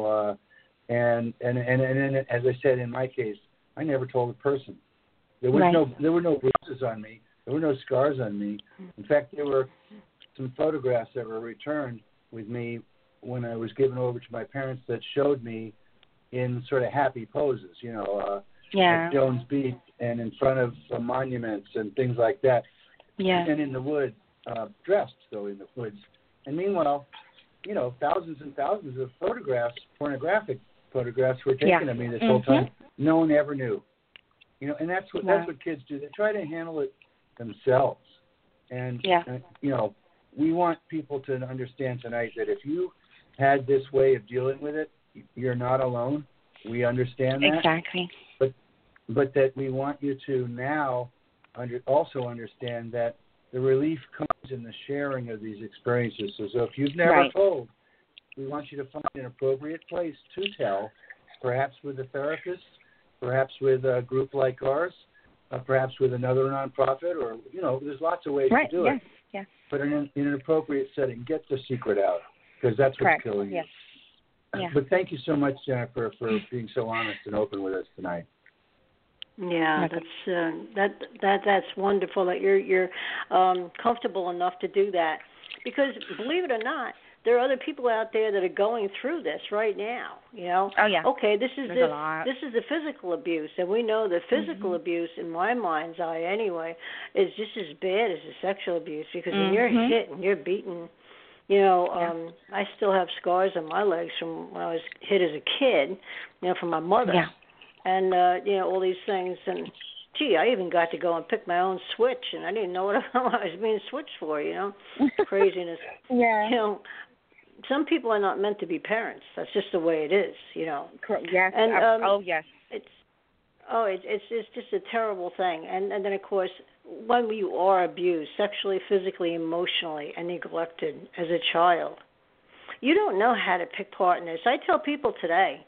and as I said in my case, I never told a person. There were no bruises on me. There were no scars on me. In fact, there were some photographs that were returned with me when I was given over to my parents that showed me in sort of happy poses, at Jones Beach and in front of monuments and things like that. And in the woods, dressed though in the woods. And meanwhile, thousands and thousands of photographs, pornographic photographs were taken of me this whole time. No one ever knew. And that's what kids do. They try to handle it themselves. And we want people to understand tonight that if you had this way of dealing with it, you're not alone. We understand that. Exactly. But that we want you to now also understand that the relief comes in the sharing of these experiences. So if you've never told, we want you to find an appropriate place to tell, perhaps with a therapist, perhaps with a group like ours, perhaps with another nonprofit, or, there's lots of ways to do it. Yes. But in an appropriate setting, get the secret out, because that's what's killing you. Yeah. But thank you so much, Jennifer, for being so honest and open with us tonight. Yeah, that's wonderful that you're comfortable enough to do that, because believe it or not, there are other people out there that are going through this right now. Oh yeah. Okay, this is the physical abuse, and we know that physical abuse, in my mind's eye anyway, is just as bad as the sexual abuse, because when you're hit and you're beaten. I still have scars on my legs from when I was hit as a kid, from my mother. Yeah. And, all these things. And Gee, I even got to go and pick my own switch, and I didn't know what I was being switched for. Craziness. Yeah. Some people are not meant to be parents. That's just the way it is. Yes. And yes. It's just a terrible thing. And then of course, when you are abused sexually, physically, emotionally, and neglected as a child, you don't know how to pick partners. I tell people today,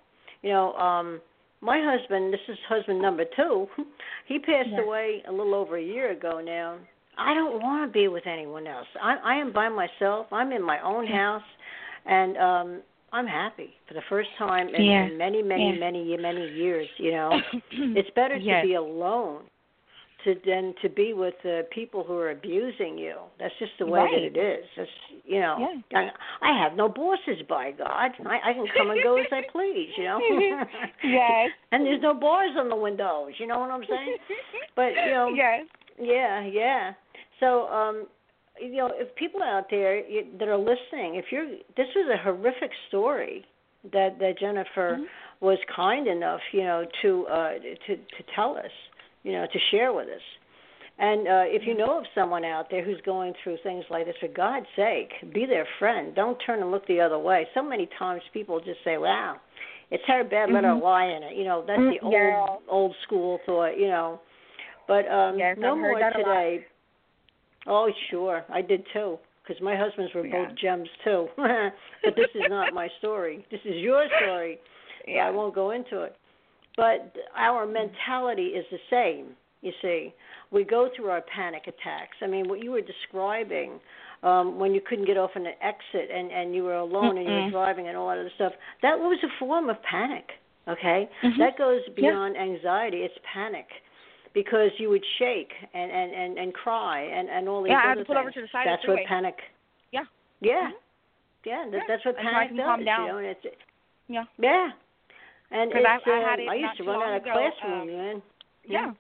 my husband, this is husband number 2, he passed away a little over a year ago now. I don't want to be with anyone else. I am by myself. I'm in my own house, and I'm happy for the first time in many years. It's better to be alone than to be with people who are abusing you. That's just the way that it is. That's, I have no bosses, by God. I can come and go as I please. Yes. And there's no bars on the windows. You know what I'm saying? But Yes. Yeah. So if people out there that are listening, this was a horrific story that Jennifer was kind enough, to tell us, to share with us. And if you know of someone out there who's going through things like this, for God's sake, be their friend. Don't turn and look the other way. So many times people just say, "Wow, it's her bed, let her lie in it." That's the old school thought, But no more today. Oh, sure. I did too, because my husbands were both gems too. But this is not my story. This is your story. So I won't go into it. But our mentality is the same, you see. We go through our panic attacks. I mean, what you were describing, when you couldn't get off an exit and you were alone and you were driving and all that other stuff, that was a form of panic, okay? That goes beyond anxiety. It's panic. Because you would shake and cry and all these other things. I had to pull over to the side That's of the freeway. what panic. Yeah. Yeah. That's what panic does. Calm down. And it's, yeah. And it's, I used to run out of classroom, man. Yeah.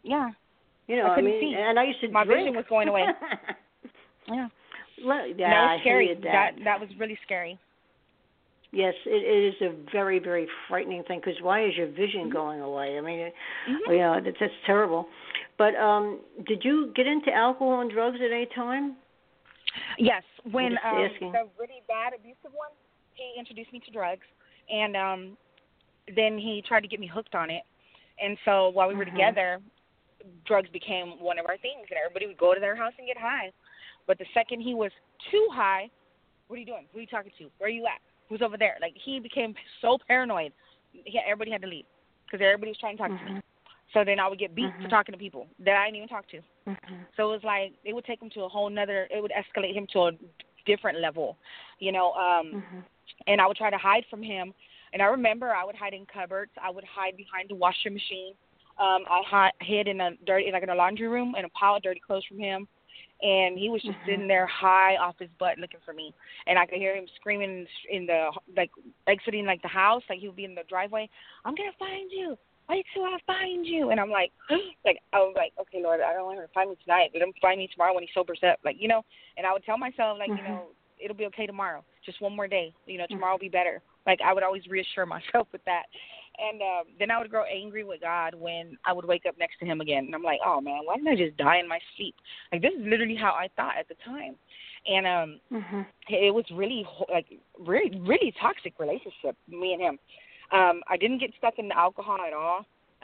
I mean, see. And I used to My drink. vision was going away. Yeah. That was scary. That was really scary. Yes, it is a very, very frightening thing, because why is your vision going away? I mean, that's terrible. But did you get into alcohol and drugs at any time? Yes. When the really bad abusive one, he introduced me to drugs, and then he tried to get me hooked on it. And so while we were together, drugs became one of our things, and everybody would go to their house and get high. But the second he was too high, what are you doing? Who are you talking to? Where are you at? Who's over there? Like, he became so paranoid. Everybody had to leave because everybody was trying to talk to me. So then I would get beat for talking to people that I didn't even talk to. So it was like, it would take him to it would escalate him to a different level, and I would try to hide from him. And I remember I would hide in cupboards. I would hide behind the washing machine. I hid in in a laundry room in a pile of dirty clothes from him. And he was just sitting there high off his butt looking for me. And I could hear him screaming exiting the house. Like, he would be in the driveway. "I'm going to find you. Wait till I find you." And I'm like, I was like, "Okay, Lord, I don't want him to find me tonight. Let him find me tomorrow when he sobers up." And I would tell myself, it'll be okay tomorrow. Just one more day. Tomorrow will be better. I would always reassure myself with that. And then I would grow angry with God when I would wake up next to him again. And I'm like, "Oh, man, why didn't I just die in my sleep?" This is literally how I thought at the time. And it was really, really, really toxic relationship, me and him. I didn't get stuck in the alcohol at all.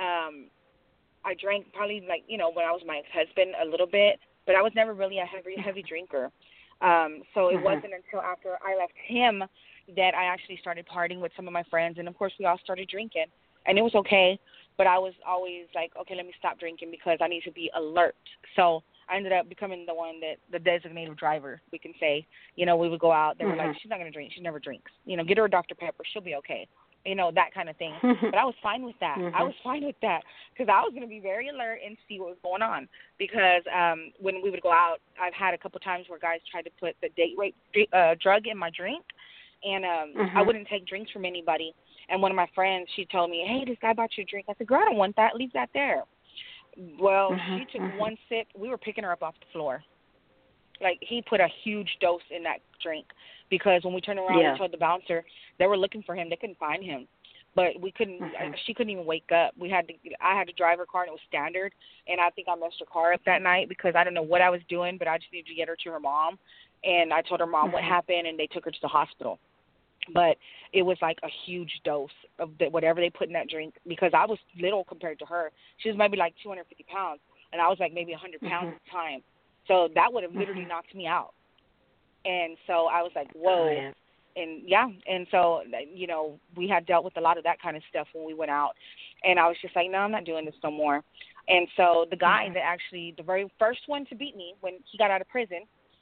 I drank probably, when I was my ex-husband a little bit, but I was never really a heavy drinker. So it wasn't until after I left him that I actually started partying with some of my friends, and of course we all started drinking, and it was okay, but I was always like, okay, let me stop drinking because I need to be alert. So I ended up becoming the designated driver, we can say. We would go out, they were like, "She's not going to drink, she never drinks. Get her a Dr. Pepper, she'll be okay." That kind of thing. But I was fine with that. I was fine with that because I was going to be very alert and see what was going on. Because when we would go out, I've had a couple times where guys tried to put the date rape drug in my drink, and I wouldn't take drinks from anybody. And one of my friends, she told me, "Hey, this guy bought you a drink." I said, "Girl, I don't want that. Leave that there." Well, she took one sip. We were picking her up off the floor. He put a huge dose in that drink because when we turned around and told the bouncer, they were looking for him. They couldn't find him. but we couldn't. She couldn't even wake up. I had to drive her car, and it was standard. And I think I messed her car up that night because I don't know what I was doing, but I just needed to get her to her mom. And I told her mom what happened, and they took her to the hospital. But it was like a huge dose of whatever they put in that drink because I was little compared to her. She was maybe like 250 pounds, and I was like maybe 100 pounds at the time. So that would have literally knocked me out. And so I was like, whoa. And so, you know, we had dealt with a lot of that kind of stuff when we went out. And I was just like, no, I'm not doing this no more. And so the guy that actually, the very first one to beat me when he got out of prison,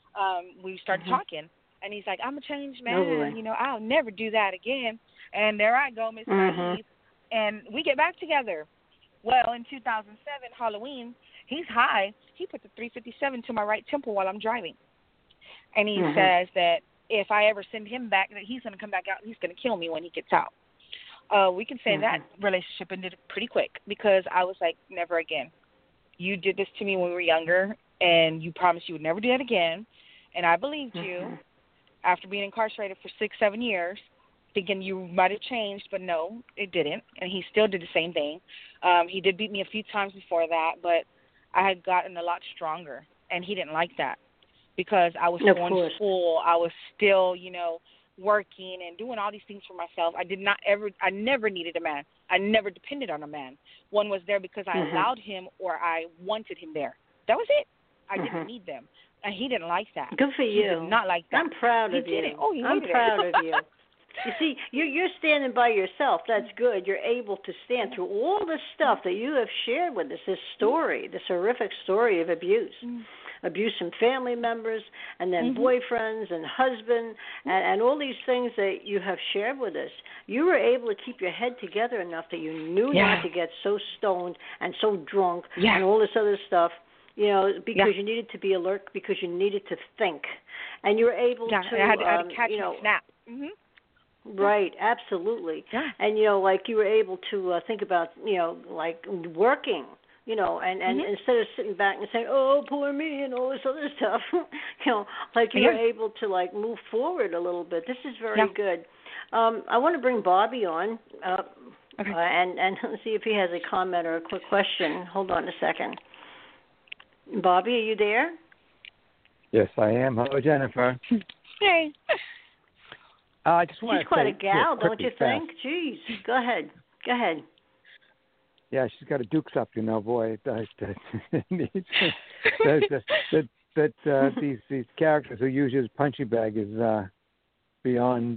we started talking. And he's like, I'm a changed man. You know, I'll never do that again. And there I go, Miss Naive. And we get back together. Well, in 2007, Halloween, he's high. He put the 357 to my right temple while I'm driving. And he says that if I ever send him back, that he's going to come back out and he's going to kill me when he gets out. We can say that relationship ended pretty quick because I was like, never again. You did this to me when we were younger, and you promised you would never do that again. And I believed you after being incarcerated for 6-7 years, thinking you might have changed, but no, it didn't. And he still did the same thing. He did beat me a few times before that, but I had gotten a lot stronger, and he didn't like that. Because I was going to school, I was still, you know, working and doing all these things for myself. I never needed a man. I never depended on a man. One was there because I allowed him or I wanted him there. That was it. I didn't need them. And he didn't like that. Good for you. He did not like that. I'm proud of you. Didn't. Oh, I'm proud of you. You see, you're standing by yourself. That's good. You're able to stand through all the stuff that you have shared with us, this story, this horrific story of abuse. Abuse from family members, and then boyfriends and husband, and all these things that you have shared with us. You were able to keep your head together enough that you knew not to get so stoned and so drunk and all this other stuff, you know, because you needed to be alert, because you needed to think. And you were able to, I had to catch and snap. Right, absolutely. Yeah. And, you know, like you were able to think about, you know, like working. You know, and instead of sitting back and saying, oh, poor me, and all this other stuff, you know, like you're able to, like, move forward a little bit. This is very good. I want to bring Bobby on and see if he has a comment or a quick question. Hold on a second. Bobby, are you there? Yes, I am. Hello, Jennifer. Hey. I just want She's quite a gal, don't you think? Jeez. Go ahead. Yeah, she's got a Dukes up, you know, boy. These characters who use his punching bag is beyond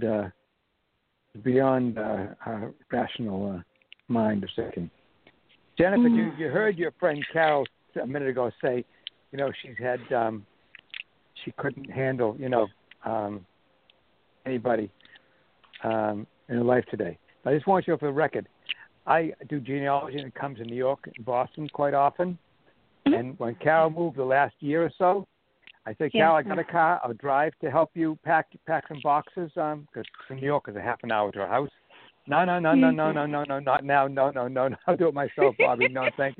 our rational mind or thinking. Jennifer, you heard your friend Carol a minute ago say, you know, she's had she couldn't handle, you know, anybody in her life today. I just want you to, for the record, I do genealogy, and it comes in New York and Boston quite often. And when Carol moved the last year or so, I said, Carol, I got a car. I'll drive to help you pack some boxes because from New York is a half an hour to her house. No, not now. No. I'll do it myself, Bobby. No, thank you.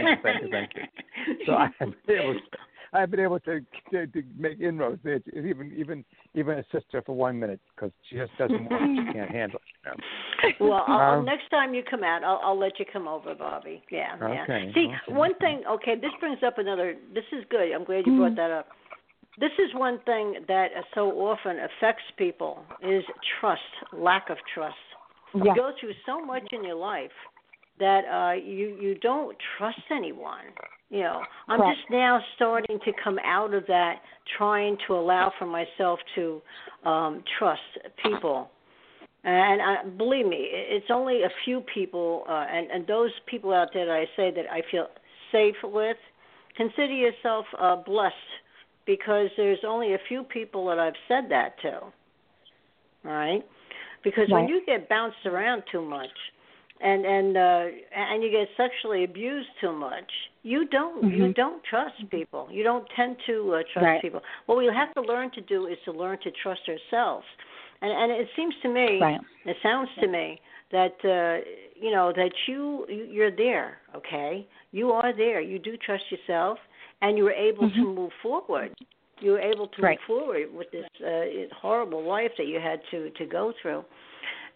So I've been able to make inroads. Even assist her for 1 minute because she just doesn't want it. She can't handle it. Well, next time you come out, I'll let you come over, Bobby. Yeah. Okay. See, one thing. Okay, this brings up another. This is good. I'm glad you brought that up. This is one thing that so often affects people is trust, lack of trust. Yeah. You go through so much in your life that you don't trust anyone. You know, I'm just now starting to come out of that, trying to allow for myself to trust people. And believe me, it's only a few people, and those people out there that I say that I feel safe with, consider yourself blessed, because there's only a few people that I've said that to. All right? Because when you get bounced around too much, and you get sexually abused too much, you don't trust people. You don't tend to trust people. What we have to learn to do is to learn to trust ourselves. And it seems to me, it sounds to me that you know that you're there. Okay, you are there. You do trust yourself, and you were able to move forward. You were able to move forward with this horrible life that you had to go through.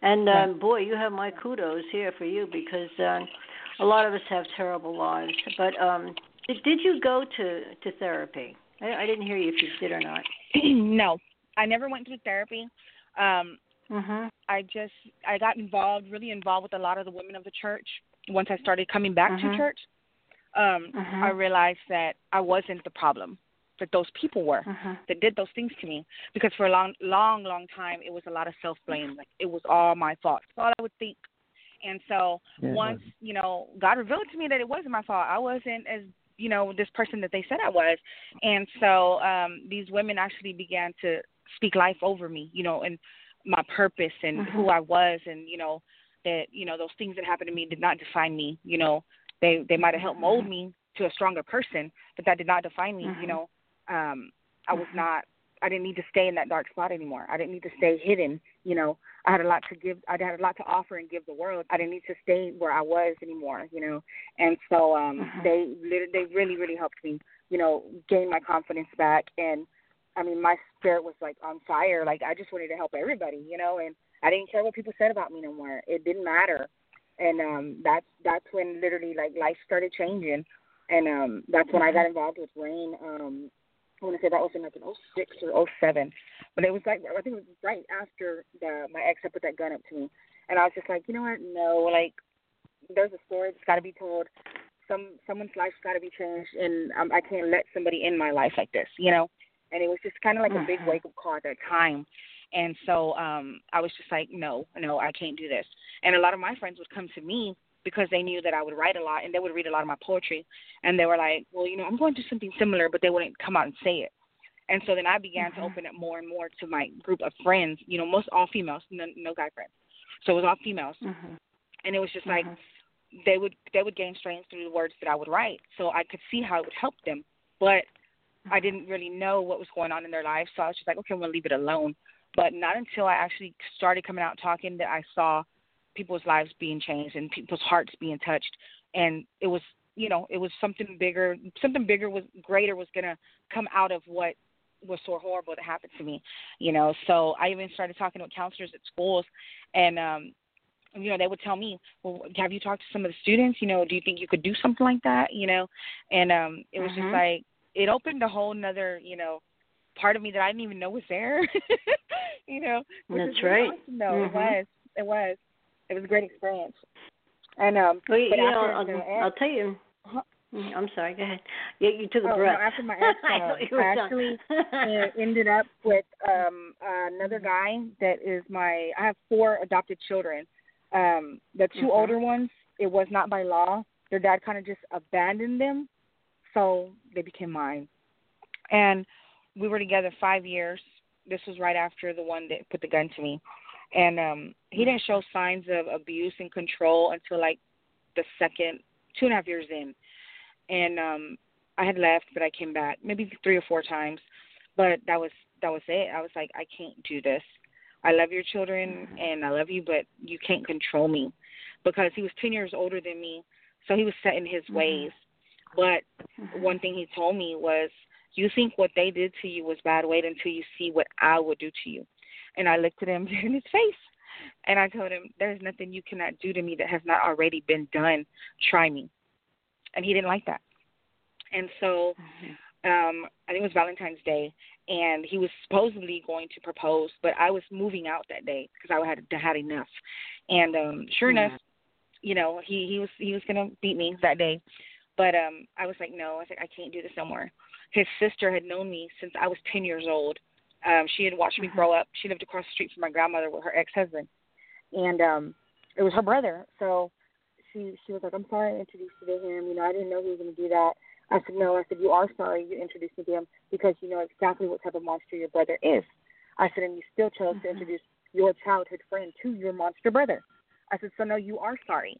And boy, you have my kudos here for you because a lot of us have terrible lives. But did you go to therapy? I didn't hear you if you did or not. No, I never went to therapy. Mm-hmm. I got really involved with a lot of the women of the church. Once I started coming back to church, I realized that I wasn't the problem, that those people were that did those things to me. Because for a long time, it was a lot of self-blame. Like, it was all my fault. That's all I would think. And so once, God revealed to me that it wasn't my fault. I wasn't as, this person that they said I was. And so these women actually began to speak life over me, and my purpose and who I was, and, that, those things that happened to me did not define me. They might have helped mold me to a stronger person, but that did not define me. I didn't need to stay in that dark spot anymore. I didn't need to stay hidden. I had a lot to give. I had a lot to offer and give the world. I didn't need to stay where I was anymore, And so they really, really helped me, gain my confidence back. And, I mean, my spirit was, like, on fire. Like, I just wanted to help everybody, and I didn't care what people said about me no more. It didn't matter. And that's when literally, like, life started changing. And that's when I got involved with RAINN. I want to say that was in like 06 or 07. But it was like, I think it was right after my ex had put that gun up to me. And I was just like, you know what? No, like, there's a story that's got to be told. Someone's life's got to be changed. And I can't let somebody in my life like this, And it was just kind of like a big wake-up call at that time. And so I was just like, no, I can't do this. And a lot of my friends would come to me because they knew that I would write a lot, and they would read a lot of my poetry. And they were like, well, I'm going to do something similar, but they wouldn't come out and say it. And so then I began to open up more and more to my group of friends, most all females, no guy friends. So it was all females. And it was just like they would gain strength through the words that I would write. So I could see how it would help them. But I didn't really know what was going on in their lives. So I was just like, okay, I'm going to leave it alone. But not until I actually started coming out talking that I saw people's lives being changed and people's hearts being touched. And it was, it was something bigger. Something bigger greater was going to come out of what was so horrible that happened to me, So I even started talking with counselors at schools, and, they would tell me, well, have you talked to some of the students? Do you think you could do something like that? And it was just like, it opened a whole nother, part of me that I didn't even know was there, That's right. Awesome, though. It was. It was a great experience. And I'll tell you. I'm sorry. Go ahead. You took a breath. No, after my ex, I actually ended up with another guy that is I have 4 adopted children. The 2 older ones, it was not by law. Their dad kind of just abandoned them, so they became mine. And we were together 5 years. This was right after the one that put the gun to me. And he didn't show signs of abuse and control until like the second 2.5 years in. And I had left, but I came back maybe 3 or 4 times. But that was it. I was like, I can't do this. I love your children and I love you, but you can't control me, because he was 10 years older than me, so he was set in his ways. But one thing he told me was, you think what they did to you was bad, wait until you see what I would do to you. And I looked at him in his face, and I told him, there's nothing you cannot do to me that has not already been done. Try me. And he didn't like that. And so I think it was Valentine's Day, and he was supposedly going to propose, but I was moving out that day because I had enough. And sure enough, he was going to beat me that day. But I was like, no, I said, I can't do this no more. His sister had known me since I was 10 years old. She had watched me grow up. She lived across the street from my grandmother with her ex-husband. And it was her brother. So she was like, I'm sorry I introduced you to him. I didn't know he was going to do that. I said, no. I said, you are sorry you introduced me to him because you know exactly what type of monster your brother is. I said, and you still chose to introduce your childhood friend to your monster brother. I said, so no, you are sorry,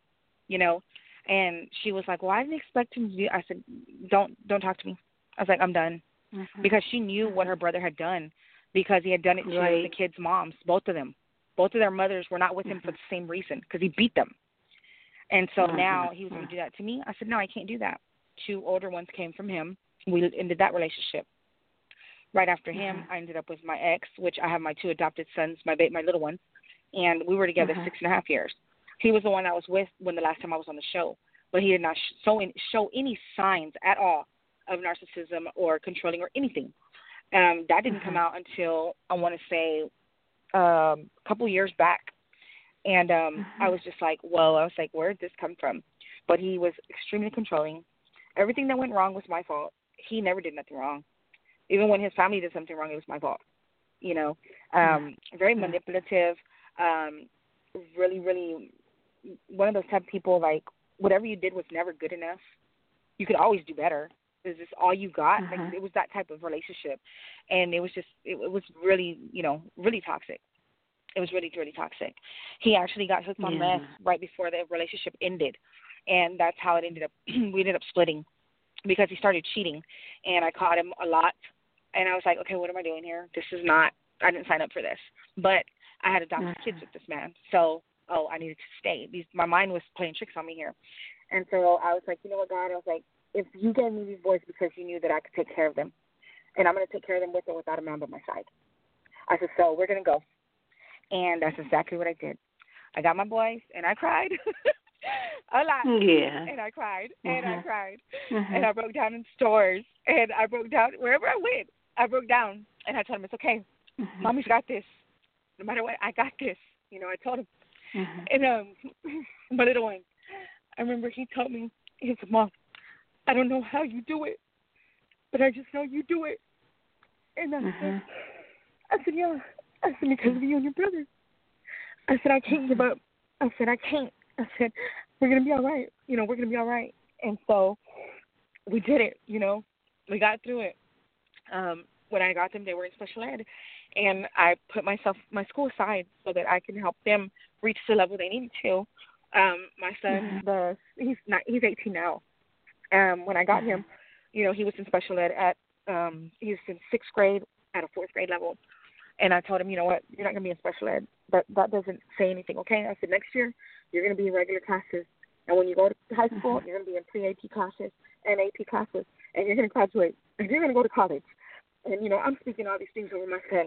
And she was like, well, I didn't expect him to do. I said, don't talk to me. I was like, I'm done. Because she knew what her brother had done, because he had done it to the kids' moms, both of them. Both of their mothers were not with him for the same reason, because he beat them. And so now he was going to do that to me. I said, no, I can't do that. 2 older ones came from him. We ended that relationship. Right after him, I ended up with my ex, which I have my 2 adopted sons, my little ones. and we were together 6.5 years. He was the one I was with when the last time I was on the show, but he did not show any signs at all of narcissism or controlling or anything. That didn't come out until, I want to say, a couple years back. And I was just like, well, I was like, where did this come from? But he was extremely controlling. Everything that went wrong was my fault. He never did nothing wrong. Even when his family did something wrong, it was my fault. You know, very manipulative, really, really one of those type of people, like, whatever you did was never good enough. You could always do better. Is this all you got? Like, it was that type of relationship. And it was just, it was really, you know, really toxic. It was really, really toxic. He actually got hooked on meth right before the relationship ended. And that's how it ended up. We ended up splitting because he started cheating. And I caught him a lot. And I was like, okay, what am I doing here? This is not, I didn't sign up for this. But I had adopted kids with this man. So, I needed to stay. My mind was playing tricks on me here. And so I was like, you know what, God? I was like, if you gave me these boys because you knew that I could take care of them, and I'm going to take care of them with or without a man by my side. I said, so we're going to go. And that's exactly what I did. I got my boys, and I cried a lot. Yeah. And I cried, and I cried. And I broke down in stores, and I broke down wherever I went. I broke down, and I told him, it's okay. Mommy's got this. No matter what, I got this. You know, I told him. And my little one, I remember he told me, he said, Mom, I don't know how you do it, but I just know you do it. And I said, yeah. I said, because of you and your brother. I said, I can't give up. I said, I can't. I said, we're going to be all right. You know, we're going to be all right. And so we did it, you know. We got through it. When I got them, they were in special ed. And I put my school aside so that I can help them reach the level they needed to. My son, he's 18 now. When I got him, you know, he was in special ed he was in 6th grade at a 4th grade level. And I told him, you know what, you're not going to be in special ed. But that doesn't say anything, okay? I said, next year, you're going to be in regular classes. And when you go to high school, you're going to be in pre-AP classes and AP classes. And you're going to graduate. And you're going to go to college. And, you know, I'm speaking all these things over my son.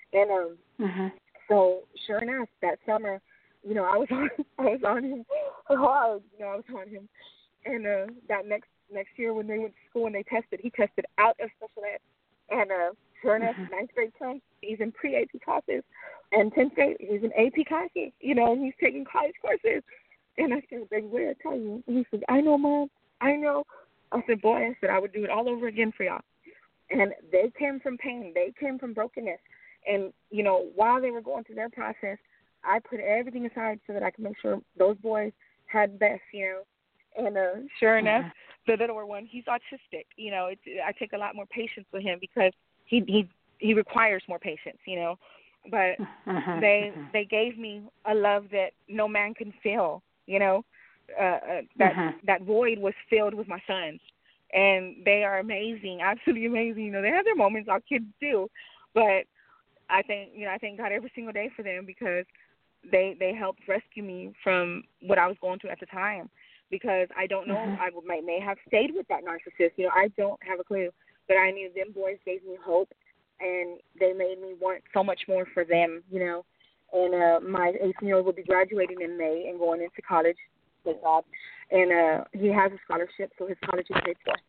And so, sure enough, that summer, you know, I was on him hard. You know, I was on him. And that next year when they went to school and they tested, he tested out of special ed. And sure enough, 9th grade comes, he's in pre-AP classes. And 10th grade, he's in AP classes, you know, and he's taking college courses. And I said, baby, what did I tell you? And he said, I know, Mom, I know. I said, boy, I said, I would do it all over again for y'all. And they came from pain. They came from brokenness. And, you know, while they were going through their process, I put everything aside so that I could make sure those boys had best, you know. And sure enough, the littler one, he's autistic. You know, I take a lot more patience with him because he requires more patience, you know. But they gave me a love that no man can fill, you know. That void was filled with my sons. And they are amazing, absolutely amazing. You know, they have their moments, all kids do. But I thank God every single day for them because they helped rescue me from what I was going through at the time. Because I don't know, I may have stayed with that narcissist. You know, I don't have a clue. But I knew them boys gave me hope, and they made me want so much more for them, you know. And my 18-year-old will be graduating in May and going into college, thank God. And he has a scholarship, so his college is paid for.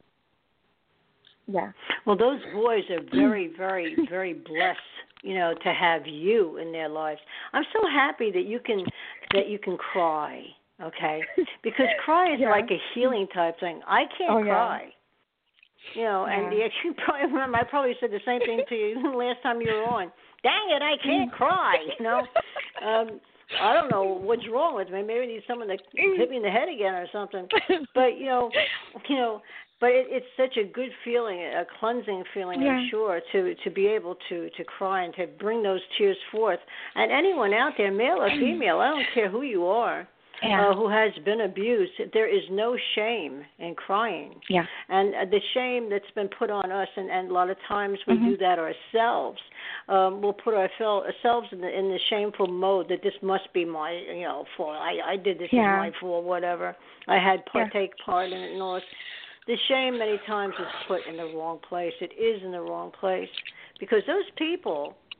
Yeah. Well, those boys are very, very, very blessed, you know, to have you in their lives. I'm so happy that you can cry. Okay, because cry is like a healing type thing. I can't cry, you know. And you probably remember I probably said the same thing to you last time you were on. Dang it, I can't cry, you know. I don't know what's wrong with me. Maybe I need someone to hit me in the head again or something. But you know, but it's such a good feeling, a cleansing feeling, I'm sure, to be able to cry and to bring those tears forth. And anyone out there, male or female, I don't care who you are. Who has been abused, there is no shame in crying. Yeah. And the shame that's been put on us, and a lot of times we do that ourselves. We'll put ourselves in the shameful mode that this must be my, you know, fault. I did this, is my fault, whatever. I had part in it and all this. The shame many times is put in the wrong place. It is in the wrong place because those people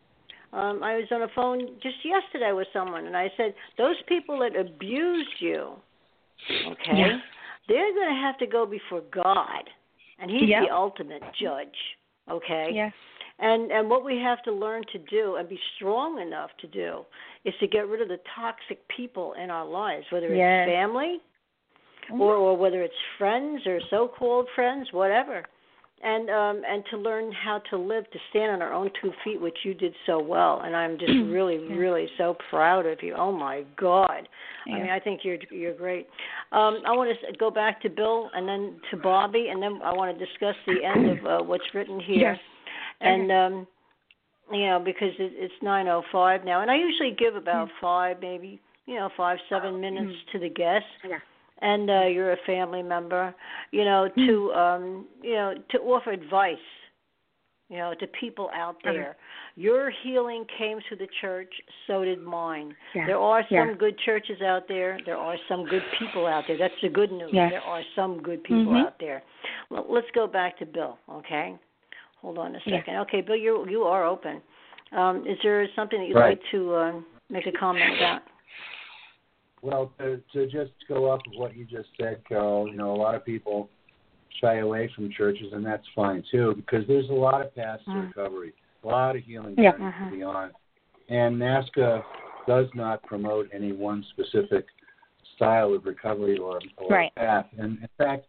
I was on a phone just yesterday with someone, and I said, those people that abused you, okay, they're going to have to go before God, and He's the ultimate judge, okay? Yes. And what we have to learn to do and be strong enough to do is to get rid of the toxic people in our lives, whether it's family or whether it's friends or so-called friends, whatever. And to learn how to live, to stand on our own 2 feet, which you did so well. And I'm just really, really so proud of you. Oh, my God. Yeah. I mean, I think you're great. I want to go back to Bill and then to Bobby, and then I want to discuss the end of what's written here. Yes. And, because it's 9:05 now. And I usually give about 5, maybe, 5-7 minutes to the guests. Yeah. And you're a family member, to offer advice, to people out there. Your healing came through the church, so did mine. Yeah. There are some good churches out there. There are some good people out there. That's the good news. Yes. There are some good people out there. Well, let's go back to Bill, okay? Hold on a second. Yeah. Okay, Bill, you are open. Is there something that you'd like to make a comment about? Well, to just go off of what you just said, Carol, a lot of people shy away from churches, and that's fine, too, because there's a lot of paths to recovery, a lot of healing journeys to be on. And NAASCA does not promote any one specific style of recovery or path. And, in fact,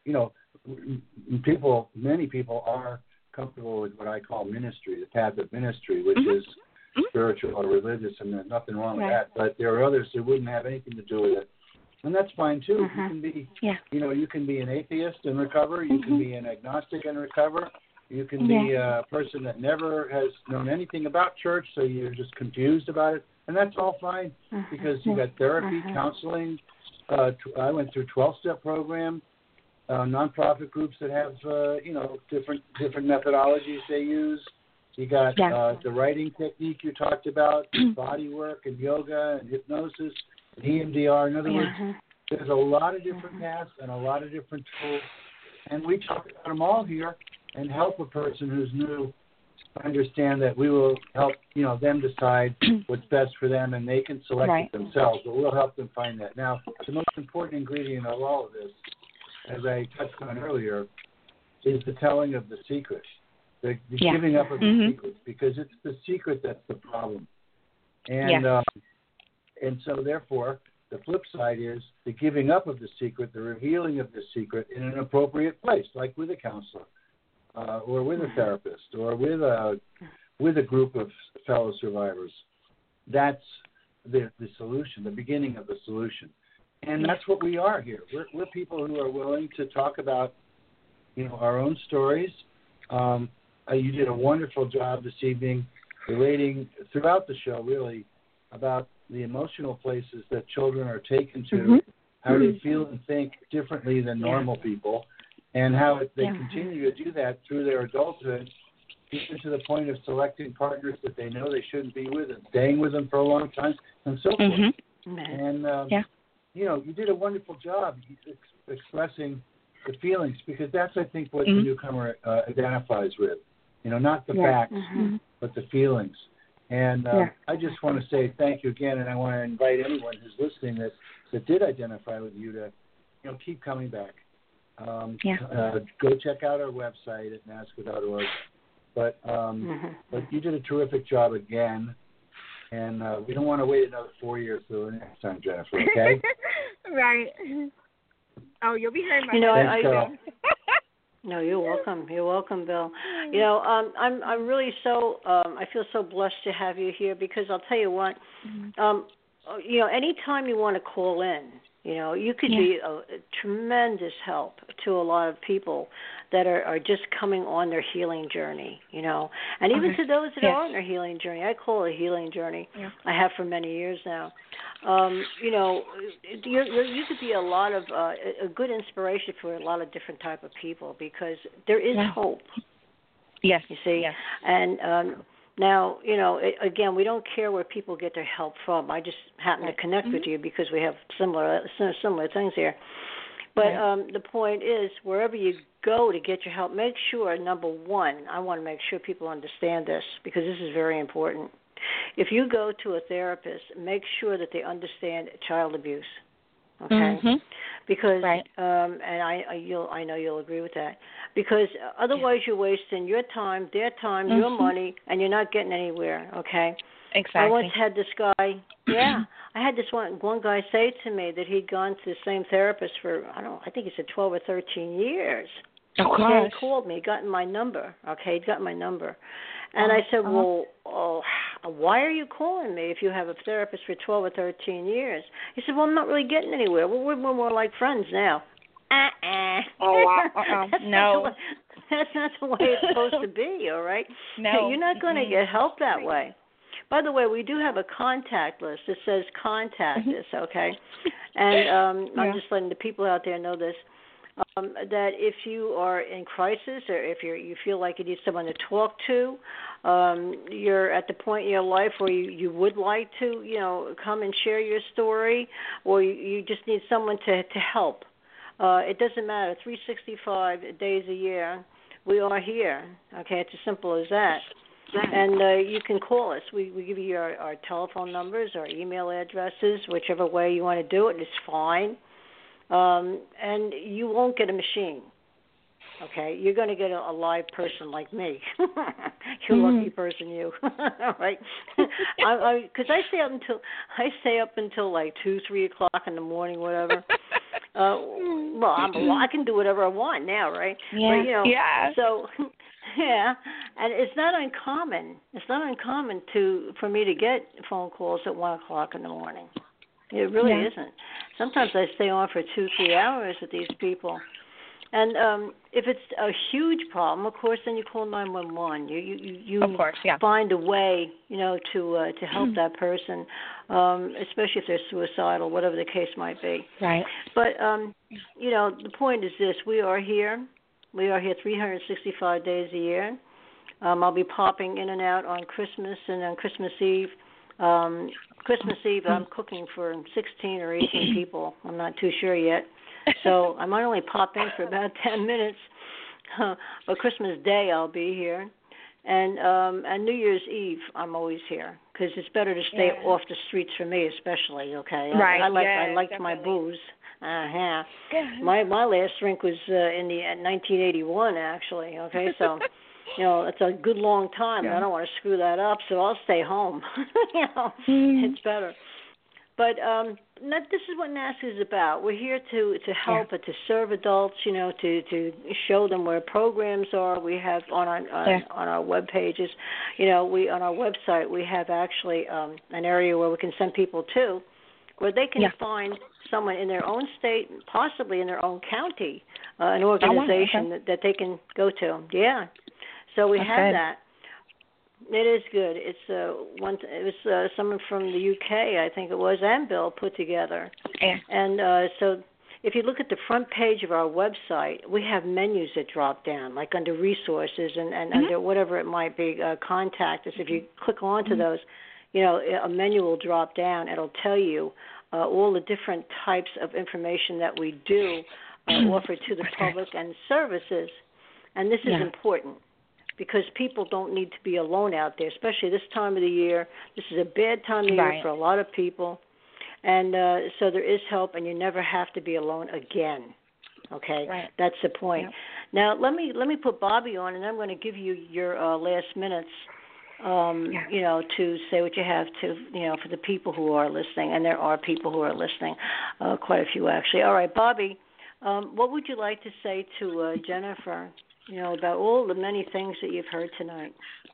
many people are comfortable with what I call ministry, the path of ministry, which is spiritual or religious, and there's nothing wrong with that. But there are others who wouldn't have anything to do with it, and that's fine too. You can be, you can be an atheist and recover. You can be an agnostic and recover. You can be a person that never has known anything about church, so you're just confused about it, and that's all fine because you got therapy, counseling. I went through 12-step program. Nonprofit groups that have different methodologies they use. You got the writing technique you talked about, body work and yoga and hypnosis, and EMDR. In other words, there's a lot of different paths and a lot of different tools, and we talk about them all here and help a person who's new understand that we will help them decide what's best for them, and they can select it themselves, but we'll help them find that. Now, the most important ingredient of all of this, as I touched on earlier, is the telling of the secret, the giving up of the secret, because it's the secret that's the problem. And and so, therefore, the flip side is the giving up of the secret, the revealing of the secret in an appropriate place, like with a counselor or with a therapist or with a group of fellow survivors. That's the solution, the beginning of the solution. And that's what we are here. We're people who are willing to talk about, our own stories. You did a wonderful job this evening relating throughout the show, really, about the emotional places that children are taken to, how they feel and think differently than normal people, and how they continue to do that through their adulthood, even to the point of selecting partners that they know they shouldn't be with and staying with them for a long time, and so forth. And you did a wonderful job expressing the feelings, because that's, I think, what the newcomer identifies with. Not the facts, but the feelings. And I just want to say thank you again, and I want to invite anyone who's listening that did identify with you to, keep coming back. Go check out our website at NAASCA.org. But you did a terrific job again. And we don't want to wait another 4 years till the next time, Jennifer, okay? Right. Oh, you'll be hearing my Thanks, No, you're welcome. You're welcome, Bill. I'm really so I feel so blessed to have you here, because I'll tell you what, anytime you want to call in, you could be a tremendous help to a lot of people that are just coming on their healing journey, and even to those that are on their healing journey. I call it a healing journey. I have for many years now. You could be a lot of a good inspiration for a lot of different type of people, because there is hope. Yes. You see? Yes. And now, again, we don't care where people get their help from. I just happen to connect with you because we have similar things here. But the point is, wherever you go to get your help, make sure, number one, I want to make sure people understand this, because this is very important. if you go to a therapist, make sure that they understand child abuse. Okay, because and I know you'll agree with that, because otherwise you're wasting your time, their time, your money, and you're not getting anywhere. Okay. Exactly. I once had this guy. I had this one guy say to me that he'd gone to the same therapist for I think he said 12 or 13 years. Oh gosh. And he called me, gotten my number. Okay, he'd gotten my number. And I said, well, why are you calling me if you have a therapist for 12 or 13 years? He said, well, I'm not really getting anywhere. Well, we're more like friends now. No. That's not the way it's supposed to be, all right? No. You're not going to get help that way. By the way, we do have a contact list that says contact us, okay? And I'm just letting the people out there know this. That if you are in crisis or if you feel like you need someone to talk to, you're at the point in your life where you would like to, come and share your story, or you just need someone to help. It doesn't matter. 365 days a year, we are here. Okay, it's as simple as that. And you can call us. We give you our telephone numbers, our email addresses, whichever way you want to do it is fine. And you won't get a machine, okay? You're going to get a live person like me. You lucky person, you. All right? Because I stay up until like 2, 3 o'clock in the morning, whatever. I can do whatever I want now, right? Yeah. But, so. Yeah, and it's not uncommon. It's not uncommon for me to get phone calls at 1 o'clock in the morning. It really isn't. Sometimes I stay on for 2-3 hours with these people, and if it's a huge problem, of course, then you call 911. You of course, find a way, to help that person, especially if they're suicidal, whatever the case might be. Right. But the point is this: we are here. We are here 365 days a year. I'll be popping in and out on Christmas and on Christmas Eve. Christmas Eve, I'm cooking for 16 or 18 people. I'm not too sure yet. So I might only pop in for about 10 minutes. But Christmas Day, I'll be here. And New Year's Eve, I'm always here because it's better to stay off the streets for me, especially, okay? Right. I liked my booze. My last drink was in 1981, actually. Okay, so it's a good long time. I don't want to screw that up, so I'll stay home. It's better. But this is what NAASCA is about. We're here to help and to serve adults. To show them where programs are. We have on our web pages. On our website we have actually an area where we can send people to, where they can find someone in their own state, possibly in their own county, an organization that they can go to. Yeah. So we have that. It is good. It was someone from the UK, I think it was, and Bill put together. Yeah. And so if you look at the front page of our website, we have menus that drop down, like under resources and under whatever it might be, contact us. If you click onto those, a menu will drop down. It'll tell you all the different types of information that we do offer to the public and services. And this is important because people don't need to be alone out there, especially this time of the year. This is a bad time of year for a lot of people. And so there is help, and you never have to be alone again. Okay? Right. That's the point. Yep. Now, let me put Bobby on, and I'm going to give you your last minutes to say what you have to, for the people who are listening, and there are people who are listening, quite a few actually. All right, Bobby, what would you like to say to Jennifer, about all the many things that you've heard tonight?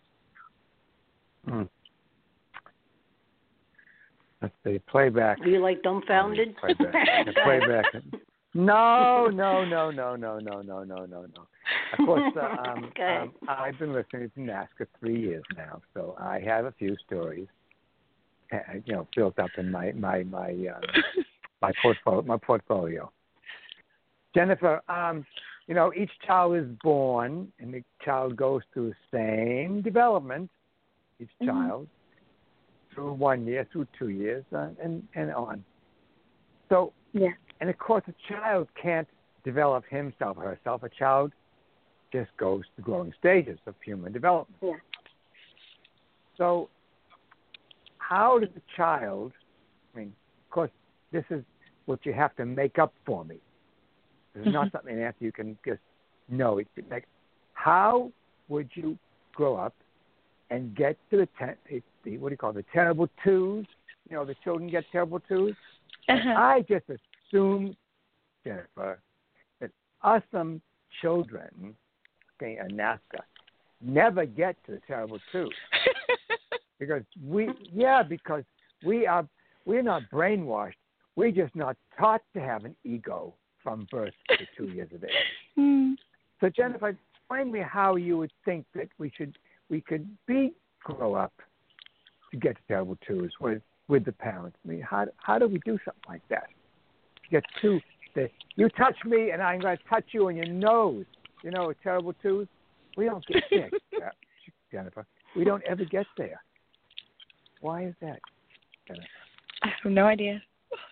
Let's see, playback. Are you like dumbfounded? Playback. No. Of course, I've been listening to NAASCA 3 years now, so I have a few stories, built up in my portfolio. Jennifer, each child is born, and the child goes through the same development. Each child, through 1 year, through 2 years, and on. So, and of course, a child can't develop himself or herself. A child just goes through growing stages of human development. Yeah. So how does a child, I mean, of course, this is what you have to make up for me. This is not something that you can just know. It's like, how would you grow up and get to the terrible twos? You know, the children get terrible twos. I just assumed, Jennifer, that awesome children, okay, in NAASCA, never get to the terrible twos. Because we're not brainwashed. We're just not taught to have an ego from birth to 2 years of age. So Jennifer, explain me how you would think that we could grow up to get to terrible twos with the parents. I mean, how do we do something like that? Get you touch me and I'm going to touch you on your nose. You know, terrible twos. We don't get there, Jennifer. We don't ever get there. Why is that, Jennifer? I have no idea.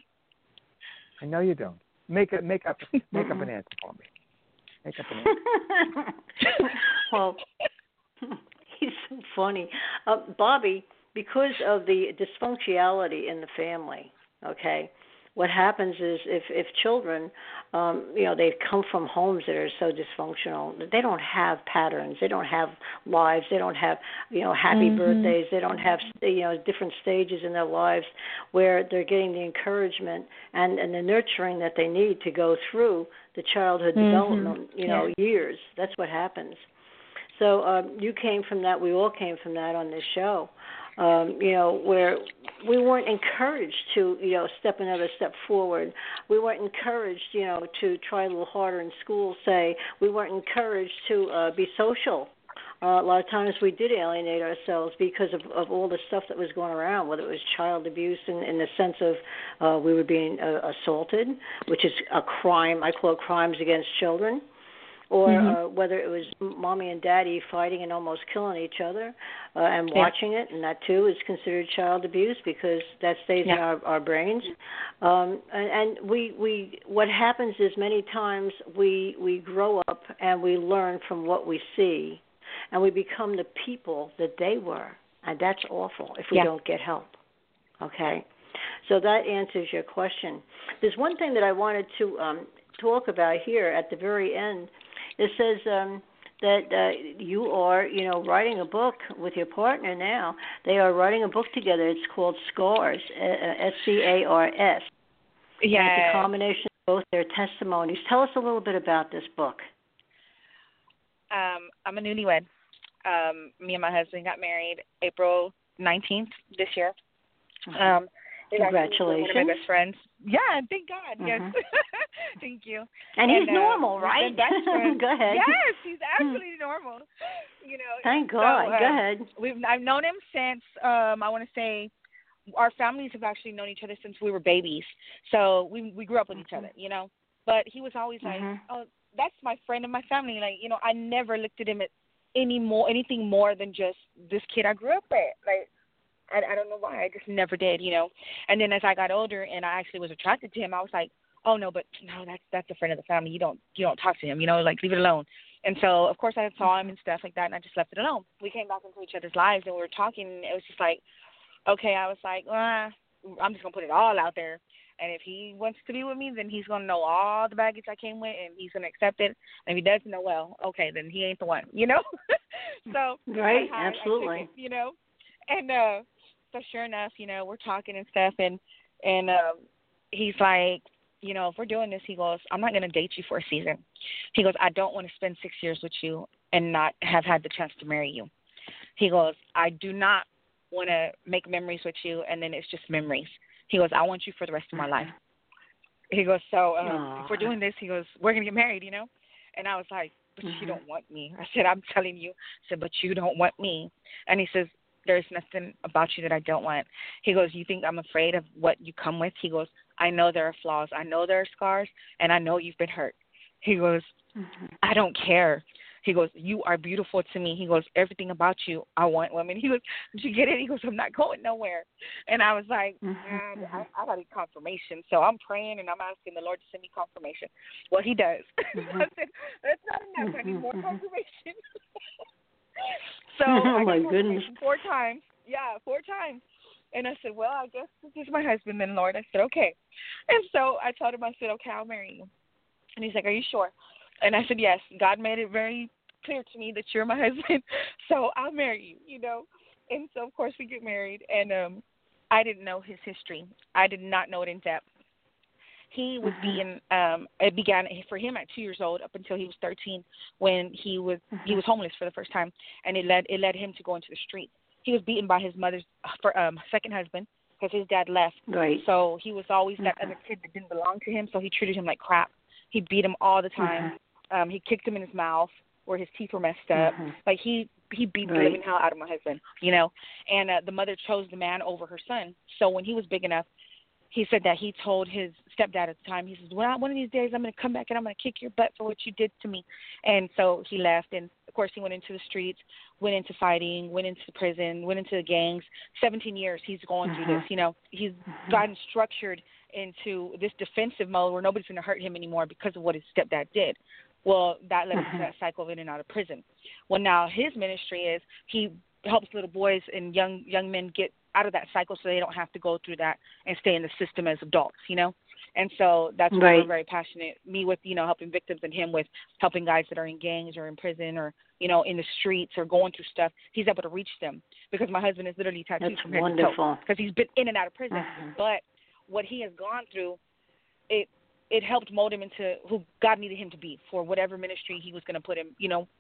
I know you don't. Make up an answer for me. Make up an answer. Well, he's so funny, Bobby. Because of the dysfunctionality in the family, okay, what happens is if children, they come from homes that are so dysfunctional, they don't have patterns, they don't have lives, they don't have, happy birthdays, they don't have, different stages in their lives where they're getting the encouragement and the nurturing that they need to go through the childhood development, years. That's what happens. So you came from that. We all came from that on this show. Where we weren't encouraged to, step another step forward. We weren't encouraged, to try a little harder in school, say. We weren't encouraged to be social. A lot of times we did alienate ourselves because of all the stuff that was going around, whether it was child abuse in the sense of we were being assaulted, which is a crime. I call it crimes against children. Or whether it was mommy and daddy fighting and almost killing each other and watching it, and that too is considered child abuse because that stays in our brains. And we what happens is many times we grow up and we learn from what we see, and we become the people that they were, and that's awful if we don't get help. Okay, so that answers your question. There's one thing that I wanted to talk about here at the very end. It says that you are, writing a book with your partner now. They are writing a book together. It's called Scars, SCARS. Yeah. It's a combination of both their testimonies. Tell us a little bit about this book. I'm a newlywed. Me and my husband got married April 19th this year. Congratulations. One of my best friends. Yeah, thank God. Yes. Thank you. And he's normal, right? Go ahead. Yes, he's absolutely normal. Thank God. Go ahead. I've known him since, I want to say, our families have actually known each other since we were babies. So we grew up with each other, But he was always like, oh, that's my friend and my family. Like, I never looked at him at anything more than just this kid I grew up with. Like, I don't know why. I just never did, And then as I got older and I actually was attracted to him, I was like, oh, no, that's a friend of the family. You don't talk to him, like, leave it alone. And so, of course, I saw him and stuff like that, and I just left it alone. We came back into each other's lives, and we were talking, and it was just like, okay, I was like, I'm just going to put it all out there. And if he wants to be with me, then he's going to know all the baggage I came with, and he's going to accept it. And if he doesn't know, well, okay, then he ain't the one, So right, absolutely. I took it, And so sure enough, we're talking and stuff, and he's like, if we're doing this, he goes, I'm not going to date you for a season. He goes, I don't want to spend 6 years with you and not have had the chance to marry you. He goes, I do not want to make memories with you, and then it's just memories. He goes, I want you for the rest of my life. He goes, so if we're doing this, he goes, we're going to get married, And I was like, but you don't want me. I said, I'm telling you. I said, but you don't want me. And he says, there's nothing about you that I don't want. He goes, you think I'm afraid of what you come with? He goes, I know there are flaws. I know there are scars, and I know you've been hurt. He goes, I don't care. He goes, you are beautiful to me. He goes, everything about you, I want women. He goes, did you get it? He goes, I'm not going nowhere. And I was like, I got a confirmation. So I'm praying, and I'm asking the Lord to send me confirmation. Well, he does. I said, that's not enough. I need more confirmation. So oh, my goodness. 4 times. Yeah, 4 times. And I said, well, I guess this is my husband then, Lord. I said, okay. And so I told him, I said, okay, I'll marry you. And he's like, are you sure? And I said, yes. God made it very clear to me that you're my husband, so I'll marry you, you know. And so, of course, we get married. And I didn't know his history. I did not know it in depth. He was being, it began for him at 2 years old up until he was 13 when he was homeless for the first time, and it led him to go into the street. He was beaten by his mother's second husband because his dad left. Right. So he was always that other kid that didn't belong to him, so he treated him like crap. He beat him all the time. He kicked him in his mouth where his teeth were messed up. Like he beat the living hell out of my husband, you know. And the mother chose the man over her son. So when he was big enough, he said that he told his stepdad at the time, he says, well, one of these days I'm going to come back and I'm going to kick your butt for what you did to me. And so he left. And, of course, he went into the streets, went into fighting, went into prison, went into the gangs. 17 years he's going through this. You know, he's gotten structured into this defensive mode where nobody's going to hurt him anymore because of what his stepdad did. Well, that led him to that cycle of in and out of prison. Well, now his ministry is he helps little boys and young men get out of that cycle so they don't have to go through that and stay in the system as adults, you know. And so that's why we're very passionate, me with, you know, helping victims and him with helping guys that are in gangs or in prison or, you know, in the streets or going through stuff. He's able to reach them because my husband is literally tattooed from head to toe because he's been in and out of prison. But what he has gone through, it helped mold him into who God needed him to be for whatever ministry he was going to put him, you know,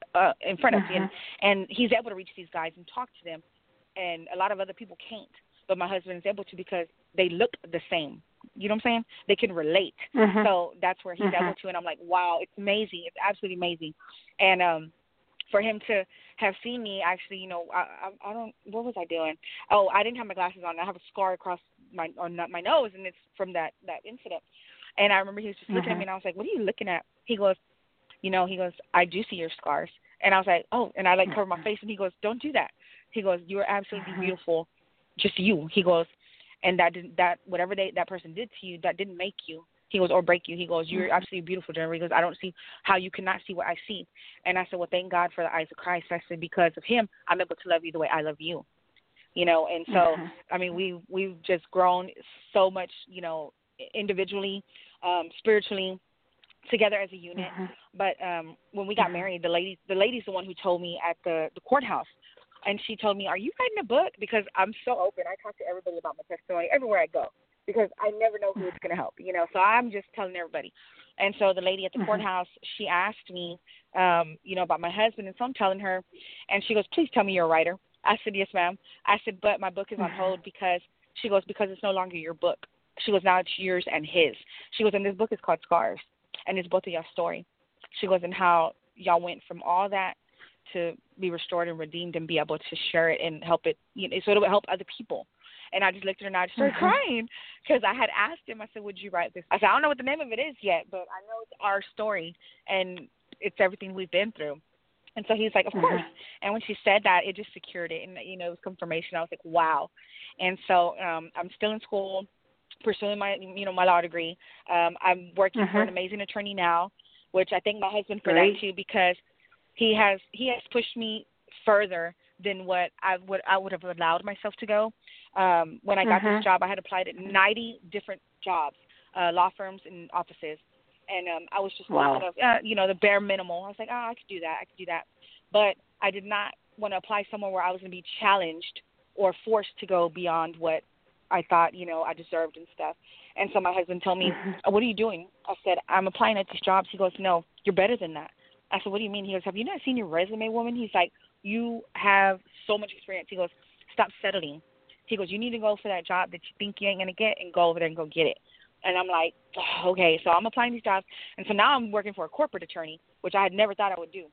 in front of him. And he's able to reach these guys and talk to them. And a lot of other people can't, but my husband is able to because they look the same. You know what I'm saying? They can relate. So that's where he's able to, and I'm like, wow, it's amazing. It's absolutely amazing. And for him to have seen me, actually, you know, I don't, what was I doing? Oh, I didn't have my glasses on. I have a scar across my nose, and it's from that incident. And I remember he was just looking at me, and I was like, what are you looking at? He goes, you know, I do see your scars. And I was like, oh, and I like covered my face, and he goes, don't do that. He goes, you are absolutely beautiful, just you. He goes, and that whatever that person did to you, that didn't make you. He goes, or break you. He goes, you're absolutely beautiful, Jennifer. He goes, I don't see how you cannot see what I see. And I said, well, thank God for the eyes of Christ. I said, because of him, I'm able to love you the way I love you. You know, and so, I mean, we've just grown so much, you know, individually, spiritually, together as a unit. But when we got married, the lady's the one who told me at the courthouse. And she told me, are you writing a book? Because I'm so open. I talk to everybody about my testimony everywhere I go because I never know who it's going to help, you know. So I'm just telling everybody. And so the lady at the courthouse, she asked me, you know, about my husband. And so I'm telling her. And she goes, please tell me you're a writer. I said, yes, ma'am. I said, but my book is on hold because, she goes, because it's no longer your book. She goes, now it's yours and his. She goes, and this book is called Scars. And it's both of y'all's story. She goes, and how y'all went from all that to be restored and redeemed and be able to share it and help it, you know, so it would help other people. And I just looked at her and I just started crying because I had asked him, I said, would you write this? I said, I don't know what the name of it is yet, but I know it's our story and it's everything we've been through. And so he's like, of course. And when she said that, it just secured it. And, you know, it was confirmation. I was like, wow. And so I'm still in school, pursuing my, you know, my law degree. I'm working for an amazing attorney now, which I thank my husband for that too, because he has pushed me further than what I would have allowed myself to go. When I got this job, I had applied at 90 different jobs, law firms and offices. And I was just you know, the bare minimal. I was like, I could do that. But I did not want to apply somewhere where I was going to be challenged or forced to go beyond what I thought, you know, I deserved and stuff. And so my husband told me, what are you doing? I said, I'm applying at these jobs. He goes, no, you're better than that. I said, what do you mean? He goes, have you not seen your resume, woman? He's like, you have so much experience. He goes, stop settling. He goes, you need to go for that job that you think you ain't going to get and go over there and go get it. And I'm like, oh, okay. So I'm applying these jobs. And so now I'm working for a corporate attorney, which I had never thought I would do.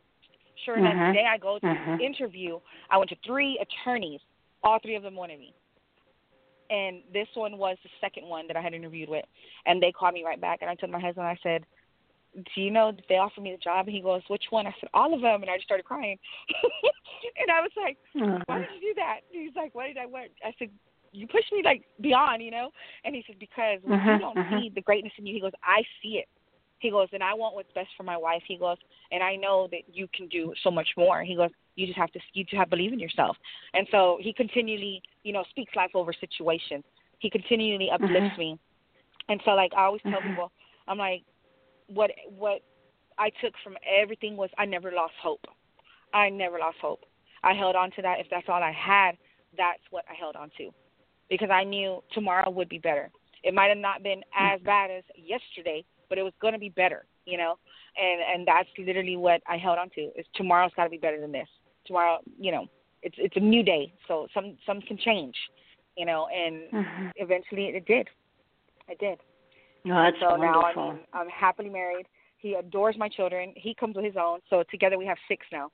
Sure enough, the day I go to the interview, I went to 3 attorneys. All 3 of them wanted me. And this one was the second one that I had interviewed with. And they called me right back. And I told my husband, I said, do you know that they offered me the job? And he goes, which one? I said, all of them. And I just started crying. And I was like, why did you do that? And he's like, why did I what? I said, you pushed me like beyond, you know? And he said, because when you don't see the greatness in you, he goes, I see it. He goes, and I want what's best for my wife. He goes, and I know that you can do so much more. He goes, you just have to believe in yourself. And so he continually speaks life over situations. He continually uplifts me. And so, like, I always tell people, I'm like, what I took from everything was I never lost hope. I never lost hope. I held on to that. If that's all I had, that's what I held on to, because I knew tomorrow would be better. It might have not been as bad as yesterday, but it was going to be better, and that's literally what I held on to, is tomorrow's got to be better than this. Tomorrow, it's a new day, so some can change, and eventually it did. It did. No, that's so wonderful. Now I'm happily married. He adores my children. He comes with his own, so together we have 6 now.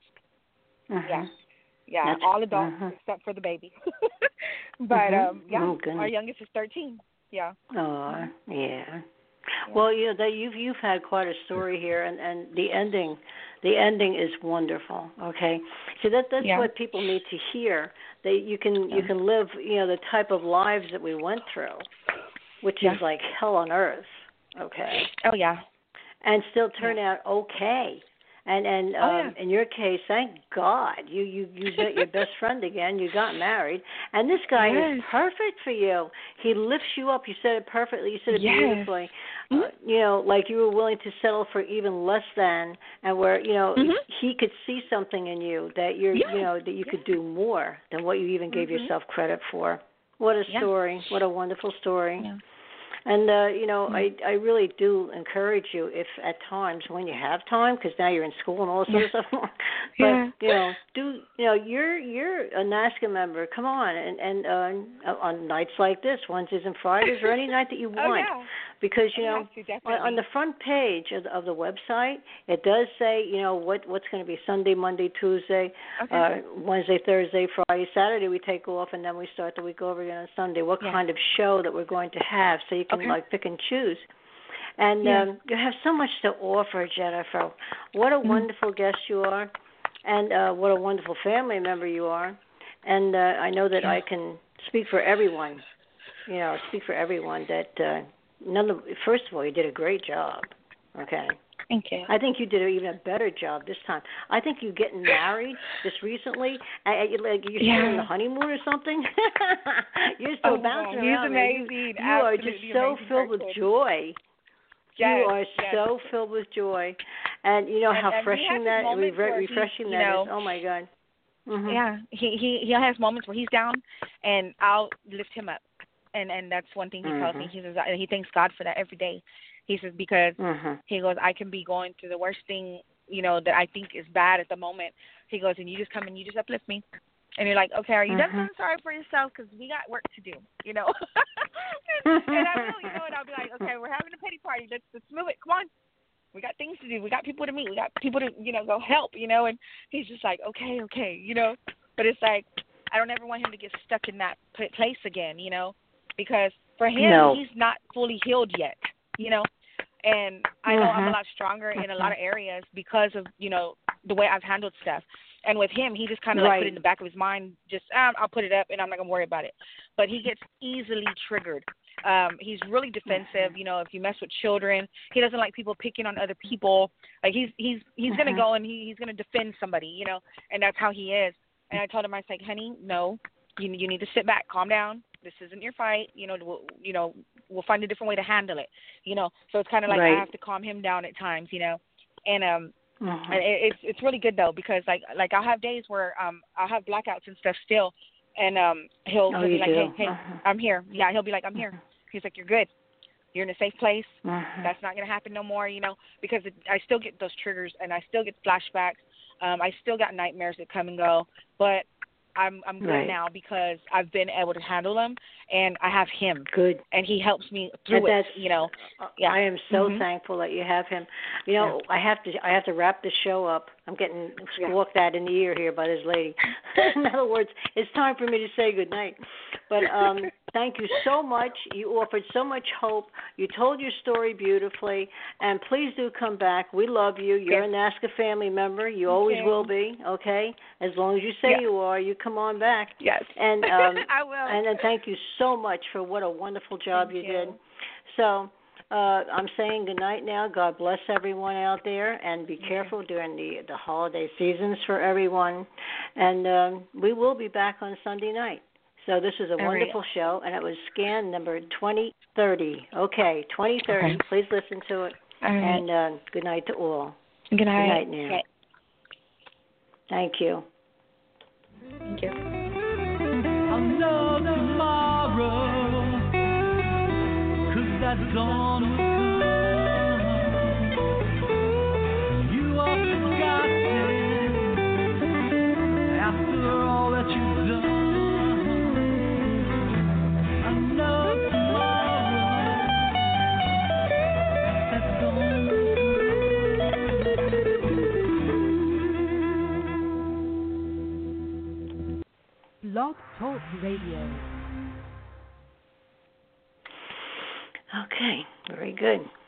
Yeah, that's, all adults except for the baby. But our youngest is 13. Yeah. Oh, yeah. Well, you've had quite a story here, and the ending is wonderful. Okay, so that's what people need to hear. That you can live, the type of lives that we went through, which is like hell on earth. Okay. Oh yeah. And still turn out okay. And in your case, thank God, you met your best friend again. You got married, and this guy is perfect for you. He lifts you up. You said it perfectly. You said it beautifully. Like you were willing to settle for even less than, and where he could see something in you that that you could do more than what you even gave yourself credit for. What a story! What a wonderful story. Yeah. And, I really do encourage you, if at times when you have time, because now you're in school and all this other stuff, but, you're a NAASCA member. Come on. And on nights like this, Wednesdays and Fridays, or any night that you want. Because, on the front page of the website, it does say, what's going to be Sunday, Monday, Tuesday, Wednesday, Thursday, Friday, Saturday we take off, and then we start the week over again on Sunday. What kind of show that we're going to have, so you can pick and choose. And you have so much to offer, Jennifer. What a wonderful guest you are, and what a wonderful family member you are. And I know that I can speak for everyone. That first of all, you did a great job. Okay. Thank you. I think you did even a better job this time. I think you getting married just recently, you're still in the honeymoon or something. You're still bouncing around. He's amazing. You are just so filled with joy. Yes, you are so filled with joy, and how refreshing refreshing that is. Oh my God. Mm-hmm. Yeah, he has moments where he's down, and I'll lift him up, and that's one thing he tells me. He says he thanks God for that every day. He says, because he goes, I can be going through the worst thing, that I think is bad at the moment. He goes, and you just come and you just uplift me. And you're like, okay, are you done feeling sorry for yourself? Because we got work to do, and I will, and I'll be like, okay, we're having a pity party. Let's move it. Come on. We got things to do. We got people to meet. We got people to, go help, and he's just like, okay. But it's like, I don't ever want him to get stuck in that place again, because for him, he's not fully healed yet, And I know I'm a lot stronger in a lot of areas because of, the way I've handled stuff. And with him, he just kind of put it in the back of his mind, just, I'll put it up and I'm not going to worry about it. But he gets easily triggered. He's really defensive. If you mess with children, he doesn't like people picking on other people. Like he's going to go and he's going to defend somebody, and that's how he is. And I told him, I was like, honey, no, you need to sit back, calm down. This isn't your fight. We'll find a different way to handle it. So it's kind of like I have to calm him down at times, and and it's really good though, because like I'll have days where I'll have blackouts and stuff still, and he'll be like, hey, I'm here. Yeah, he'll be like, I'm here. He's like, you're good. You're in a safe place. That's not gonna happen no more, because I still get those triggers and I still get flashbacks. I still got nightmares that come and go, but I'm good now because I've been able to handle them, and I have him. Good. And he helps me through it. I am so thankful that you have him. I have to wrap the show up. I'm getting squawked at in the ear here by this lady. In other words, it's time for me to say good night. But thank you so much. You offered so much hope. You told your story beautifully. And please do come back. We love you. You're a NAASCA family member. You always will be, okay? As long as you say you are, you come on back. Yes. And I will. And thank you so much for what a wonderful job you did. So I'm saying good night now. God bless everyone out there, and be careful during the holiday seasons for everyone. And we will be back on Sunday night. So this is a wonderful show, and it was scan number 2030. Okay, 2030. Okay. Please listen to it. All right. And good night to all. Good night. Good night now. Okay. Thank you. Thank you. I'll know tomorrow, 'cause that dawn will come. You are forgotten after all that you've done. I know tomorrow, that dawn will come. Blog Talk Radio. Okay, very good.